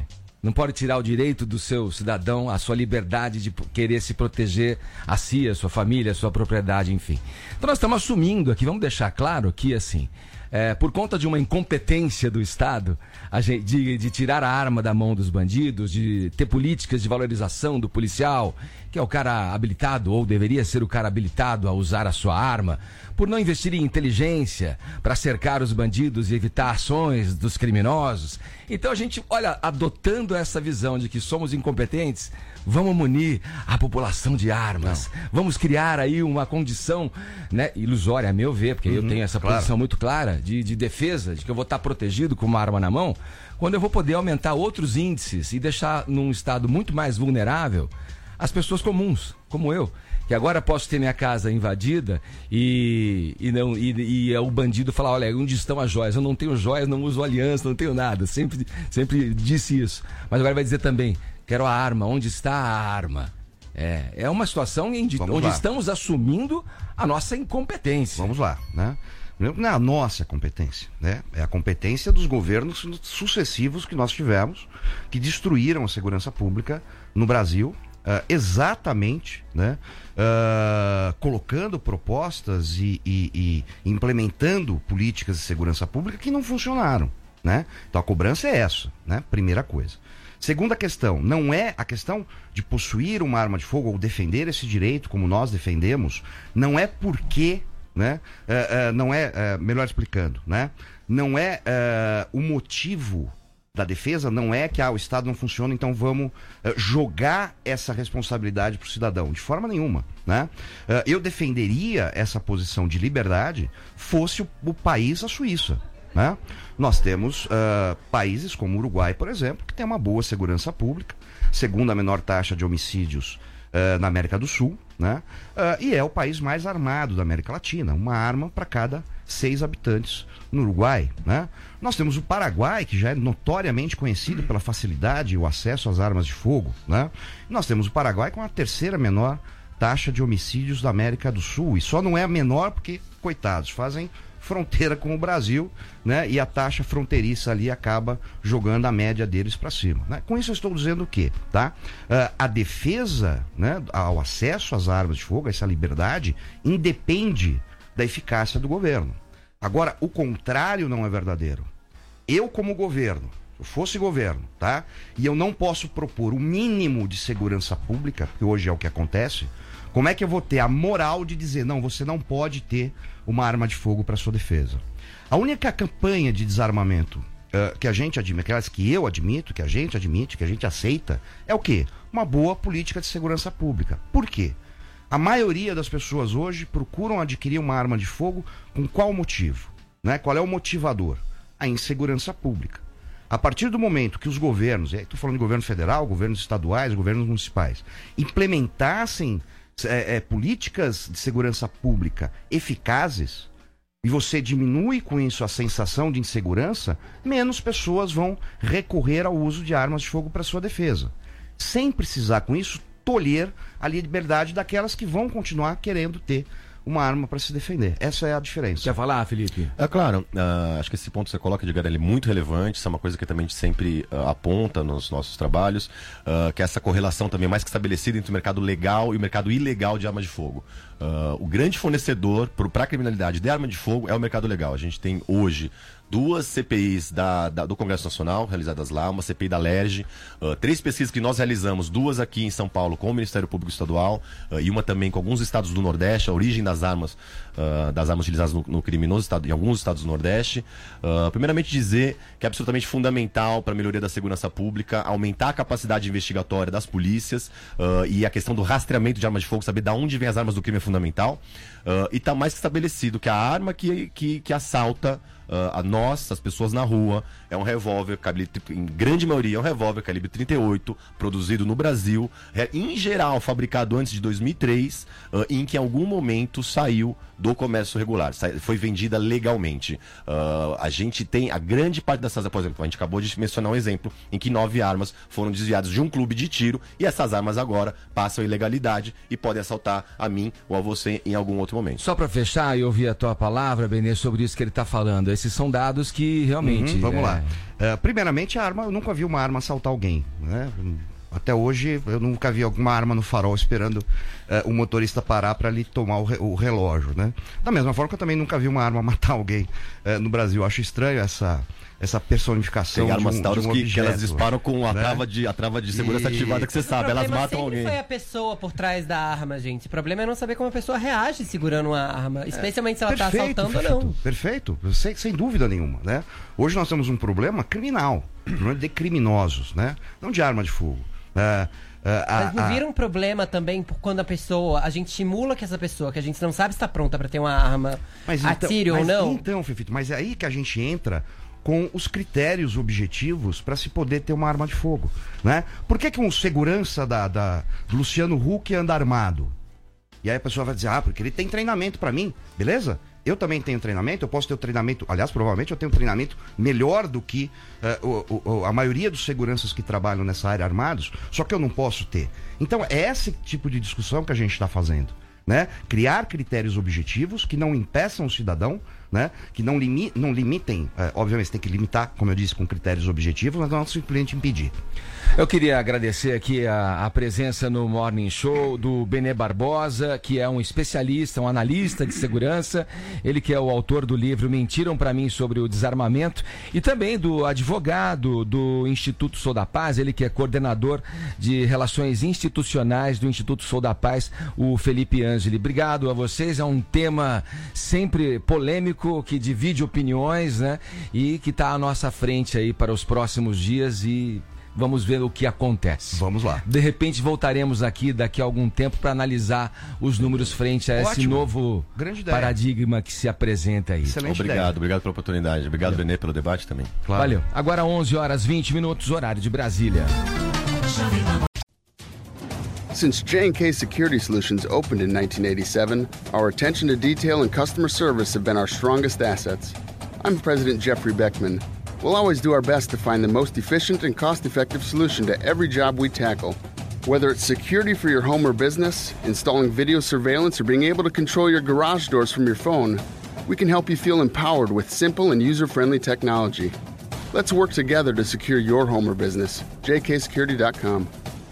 não pode tirar o direito do seu cidadão, a sua liberdade de querer se proteger a si, a sua família, a sua propriedade, enfim. Então nós estamos assumindo aqui, vamos deixar claro que assim, é, por conta de uma incompetência do Estado, a gente, de, de tirar a arma da mão dos bandidos, de ter políticas de valorização do policial, que é o cara habilitado, ou deveria ser o cara habilitado a usar a sua arma, por não investir em inteligência para cercar os bandidos e evitar ações dos criminosos. Então a gente, olha, adotando essa visão de que somos incompetentes, vamos munir a população de armas, não. Vamos criar aí uma condição, né, ilusória, a meu ver, porque uhum, eu tenho essa claro. posição muito clara de, de defesa, de que eu vou estar protegido com uma arma na mão, quando eu vou poder aumentar outros índices e deixar num estado muito mais vulnerável as pessoas comuns, como eu, que agora posso ter minha casa invadida e, e, não, e, e o bandido falar, olha, onde estão as joias? Eu não tenho joias, não uso aliança, não tenho nada, sempre, sempre disse isso. Mas agora vai dizer também, quero a arma, onde está a arma? É, é uma situação em, onde lá. estamos assumindo a nossa incompetência. Vamos lá, né? Não é a nossa competência, né? É a competência dos governos sucessivos que nós tivemos, que destruíram a segurança pública no Brasil, Uh, exatamente, né, uh, colocando propostas e, e, e implementando políticas de segurança pública que não funcionaram, né? Então a cobrança é essa, né? Primeira coisa. Segunda questão, não é a questão de possuir uma arma de fogo ou defender esse direito como nós defendemos, não é porque, né, uh, uh, não é, uh, melhor explicando, né, não é uh, o motivo da defesa, não é que ah, o Estado não funciona, então vamos uh, jogar essa responsabilidade para o cidadão, de forma nenhuma, né? Uh, eu defenderia essa posição de liberdade fosse o, o país a Suíça, né? Nós temos uh, países como o Uruguai, por exemplo, que tem uma boa segurança pública, segunda menor taxa de homicídios uh, na América do Sul, né? Uh, e é o país mais armado da América Latina, uma arma para cada seis habitantes no Uruguai, né? Nós temos o Paraguai, que já é notoriamente conhecido pela facilidade e o acesso às armas de fogo, né? Nós temos o Paraguai com a terceira menor taxa de homicídios da América do Sul, e só não é a menor porque, coitados, fazem fronteira com o Brasil, né? E a taxa fronteiriça ali acaba jogando a média deles para cima, né? Com isso eu estou dizendo o quê, tá? Uh, a defesa, né, ao acesso às armas de fogo, essa liberdade, independe da eficácia do governo. Agora, o contrário não é verdadeiro. Eu, como governo, se eu fosse governo, tá? E eu não posso propor o mínimo de segurança pública, que hoje é o que acontece, como é que eu vou ter a moral de dizer, não, você não pode ter uma arma de fogo para sua defesa? A única campanha de desarmamento uh, que a gente admite, aquelas que eu admito, que a gente admite, que a gente aceita, é o quê? Uma boa política de segurança pública. Por quê? A maioria das pessoas hoje procuram adquirir uma arma de fogo com qual motivo? Né? Qual é o motivador? A insegurança pública. A partir do momento que os governos, estou falando de governo federal, governos estaduais, governos municipais, implementassem é, é, políticas de segurança pública eficazes, e você diminui com isso a sensação de insegurança, menos pessoas vão recorrer ao uso de armas de fogo para sua defesa. Sem precisar com isso tolher a liberdade daquelas que vão continuar querendo ter uma arma para se defender. Essa é a diferença. Quer falar, Felipe? É claro, uh, acho que esse ponto que você coloca, Edgar, ele é muito relevante, isso é uma coisa que também a gente sempre uh, aponta nos nossos trabalhos, uh, que é essa correlação também mais que estabelecida entre o mercado legal e o mercado ilegal de armas de fogo. Uh, o grande fornecedor para a criminalidade de arma de fogo é o mercado legal. A gente tem hoje duas C P Is da, da, do Congresso Nacional realizadas lá, uma C P I da LERJ, uh, três pesquisas que nós realizamos, duas aqui em São Paulo com o Ministério Público Estadual uh, e uma também com alguns estados do Nordeste, a origem das armas, uh, das armas utilizadas no, no crime nos estado, em alguns estados do Nordeste. Uh, primeiramente dizer que é absolutamente fundamental para a melhoria da segurança pública, aumentar a capacidade investigatória das polícias uh, e a questão do rastreamento de armas de fogo, saber de onde vem as armas do crime é fundamental. Uh, e está mais que estabelecido que a arma que, que, que assalta Uh, a nós, as pessoas na rua, é um revólver, calibre, em grande maioria é um revólver calibre trinta e oito, produzido no Brasil, é, em geral fabricado antes de dois mil e três, uh, em que em algum momento saiu do comércio regular, sa- foi vendida legalmente. Uh, a gente tem a grande parte dessas, por exemplo, a gente acabou de mencionar um exemplo em que nove armas foram desviadas de um clube de tiro e essas armas agora passam a ilegalidade e podem assaltar a mim ou a você em algum outro momento. Só para fechar e ouvir a tua palavra, Benê, sobre isso que ele está falando. Esses são dados que realmente... Uhum, vamos é... lá. Uh, primeiramente, a arma, eu nunca vi uma arma assaltar alguém, né? Até hoje, eu nunca vi alguma arma no farol esperando uh, o motorista parar para ali tomar o, re o relógio, né? Da mesma forma que eu também nunca vi uma arma matar alguém uh, no Brasil. Eu acho estranho essa, essa personificação. Tem armas de um, Taurus de um que, objeto, que elas disparam com a, né? trava, de, a trava de segurança E... ativada, que você sabe, elas matam sempre alguém. Foi a pessoa por trás da arma, gente. O problema é não saber como a pessoa reage segurando uma arma, especialmente se ela está assaltando perfeito, ou não. Perfeito, sem, sem dúvida nenhuma, né? Hoje nós temos um problema criminal, um problema de criminosos, né? Não de arma de fogo. Uh, Uh, Mas não a, vira um problema também por quando a pessoa, a gente estimula que essa pessoa, que a gente não sabe se está pronta para ter uma arma, mas atire então, ou mas não? Então, Fefito, mas é aí que a gente entra com os critérios objetivos para se poder ter uma arma de fogo, né? Por que que um segurança da, da, do Luciano Huck anda armado? E aí a pessoa vai dizer, ah, porque ele tem treinamento para mim, beleza? Eu também tenho treinamento, eu posso ter o treinamento, aliás, provavelmente eu tenho um treinamento melhor do que uh, o, o, a maioria dos seguranças que trabalham nessa área armados, só que eu não posso ter. Então é esse tipo de discussão que a gente está fazendo, né? Criar critérios objetivos que não impeçam o cidadão, né? Que não, limi não limitem, uh, obviamente tem que limitar, como eu disse, com critérios objetivos, mas não simplesmente impedir. Eu queria agradecer aqui a, a presença no Morning Show do Benê Barbosa, que é um especialista, um analista de segurança, ele que é o autor do livro Mentiram Pra Mim sobre o Desarmamento, e também do advogado do Instituto Sou da Paz, ele que é coordenador de relações institucionais do Instituto Sou da Paz, o Felipe Angeli. Obrigado a vocês, é um tema sempre polêmico, que divide opiniões, né? E que está à nossa frente aí para os próximos dias e vamos ver o que acontece. Vamos lá. De repente voltaremos aqui daqui a algum tempo para analisar os números frente a esse Ótimo. novo paradigma que se apresenta aí. Excelente obrigado, ideia. Obrigado pela oportunidade. Obrigado, Valeu. Benê, pelo debate também. Claro. Valeu. Agora onze horas e vinte minutos, horário de Brasília. Since J and K Security Solutions opened in nineteen eighty-seven, our attention to detail and customer service have been our strongest assets. I'm President Jeffrey Beckman. We'll always do our best to find the most efficient and cost-effective solution to every job we tackle. Whether it's security for your home or business, installing video surveillance, or being able to control your garage doors from your phone, we can help you feel empowered with simple and user-friendly technology. Let's work together to secure your home or business. j k security dot com.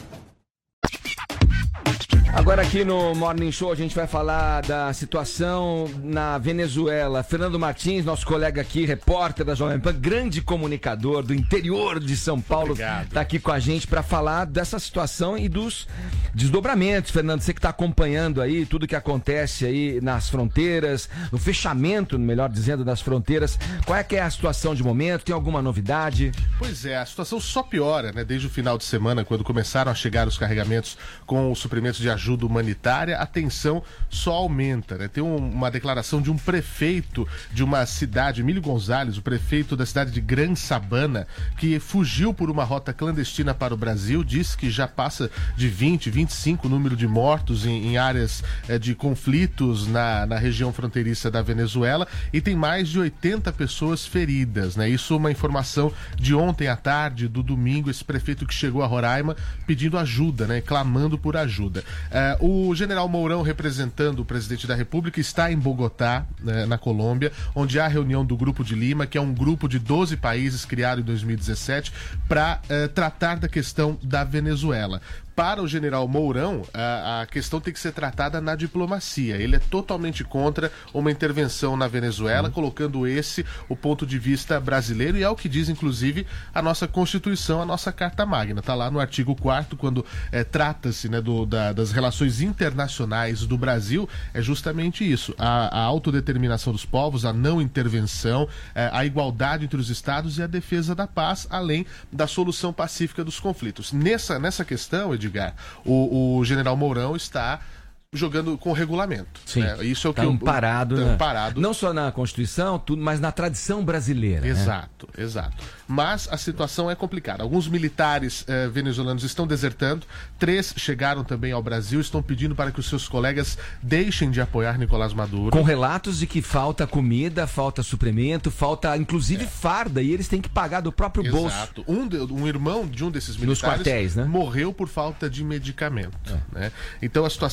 Agora aqui no Morning Show a gente vai falar da situação na Venezuela. Fernando Martins, nosso colega aqui, repórter da Jovem Pan, grande comunicador do interior de São Paulo, está aqui com a gente para falar dessa situação e dos desdobramentos. Fernando, você que está acompanhando aí tudo que acontece aí nas fronteiras, no fechamento, melhor dizendo, das fronteiras. Qual é que é a situação de momento? Tem alguma novidade? Pois é, a situação só piora, né? Desde o final de semana, quando começaram a chegar os carregamentos com os suprimentos de ajuda ajuda humanitária, a tensão só aumenta, né? Tem um, uma declaração de um prefeito de uma cidade, Emílio Gonzalez, o prefeito da cidade de Gran Sabana, que fugiu por uma rota clandestina para o Brasil, disse que já passa de vinte, vinte e cinco o número de mortos em, em áreas eh, de conflitos na, na região fronteiriça da Venezuela e tem mais de oitenta pessoas feridas, né? Isso é uma informação de ontem à tarde, do domingo, esse prefeito que chegou a Roraima pedindo ajuda, né? Clamando por ajuda. Uh, o general Mourão, representando o presidente da República, está em Bogotá, né, na Colômbia, onde há a reunião do Grupo de Lima, que é um grupo de doze países criado em dois mil e dezessete para uh, tratar da questão da Venezuela. Para o general Mourão, a, a questão tem que ser tratada na diplomacia. Ele é totalmente contra uma intervenção na Venezuela, uhum. colocando esse o ponto de vista brasileiro, e é o que diz, inclusive, a nossa Constituição, a nossa Carta Magna. Está lá no artigo quarto, quando é, trata-se, né, do, da, das relações internacionais do Brasil, é justamente isso. A, a autodeterminação dos povos, a não intervenção, é, a igualdade entre os estados e a defesa da paz, além da solução pacífica dos conflitos. Nessa, nessa questão, Edgar, o, o general Mourão está jogando com o regulamento. Sim. Né? Isso é o tá que amparado, eu, né? amparado. Não só na Constituição, tudo, mas na tradição brasileira. Exato, né? exato. Mas a situação é complicada. Alguns militares eh, venezuelanos estão desertando. Três chegaram também ao Brasil, estão pedindo para que os seus colegas deixem de apoiar Nicolás Maduro. Com relatos de que falta comida, falta suplemento, falta inclusive é. farda, e eles têm que pagar do próprio Exato. bolso. Exato. Um, de, um irmão de um desses militares Nos quartéis, né? morreu por falta de medicamento. É. Né? Então a situação está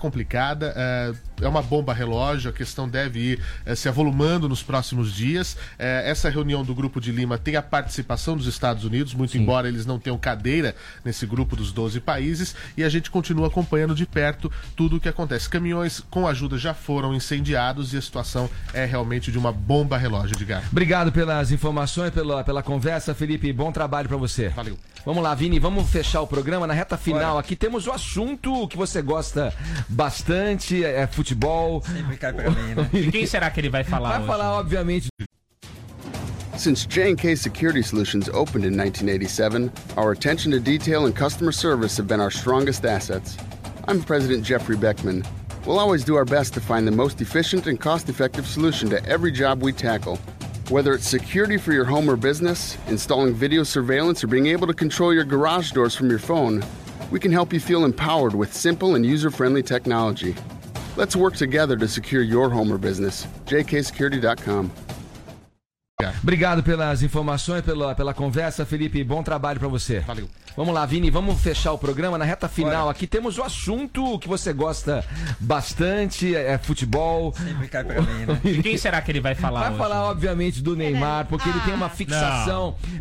complicada, é, é uma bomba relógio, a questão deve ir é, se avolumando nos próximos dias. É, essa reunião do Grupo de Lima tem a participação dos Estados Unidos, muito Sim. embora eles não tenham cadeira nesse grupo dos doze países, e a gente continua acompanhando de perto tudo o que acontece. Caminhões com ajuda já foram incendiados e a situação é realmente de uma bomba relógio, Edgar. Obrigado pelas informações, pela, pela conversa, Felipe. Bom trabalho pra você. Valeu. Vamos lá, Vini, vamos fechar o programa na reta final. Bora. Aqui temos o assunto que você gosta bastante, é futebol. Sempre cai pra mim, né? E quem será que ele vai falar Vai hoje? falar, obviamente. Since J and K Security Solutions opened in nineteen eighty-seven, our attention to detail and customer service have been our strongest assets. I'm President Jeffrey Beckman. We'll always do our best to find the most efficient and cost-effective solution to every job we tackle. Whether it's security for your home or business, installing video surveillance, or being able to control your garage doors from your phone, we can help you feel empowered with simple and user-friendly technology. Let's work together to secure your home or business. j k security dot com. Obrigado pelas informações, pela, pela conversa, Felipe. Bom trabalho pra você. Valeu. Vamos lá, Vini, vamos fechar o programa na reta final. Bora. Aqui temos o assunto que você gosta bastante, é futebol. Sempre cai pra mim, né? E quem será que ele vai falar Vai hoje? falar, obviamente, do Neymar, porque ele tem uma fixação. Não.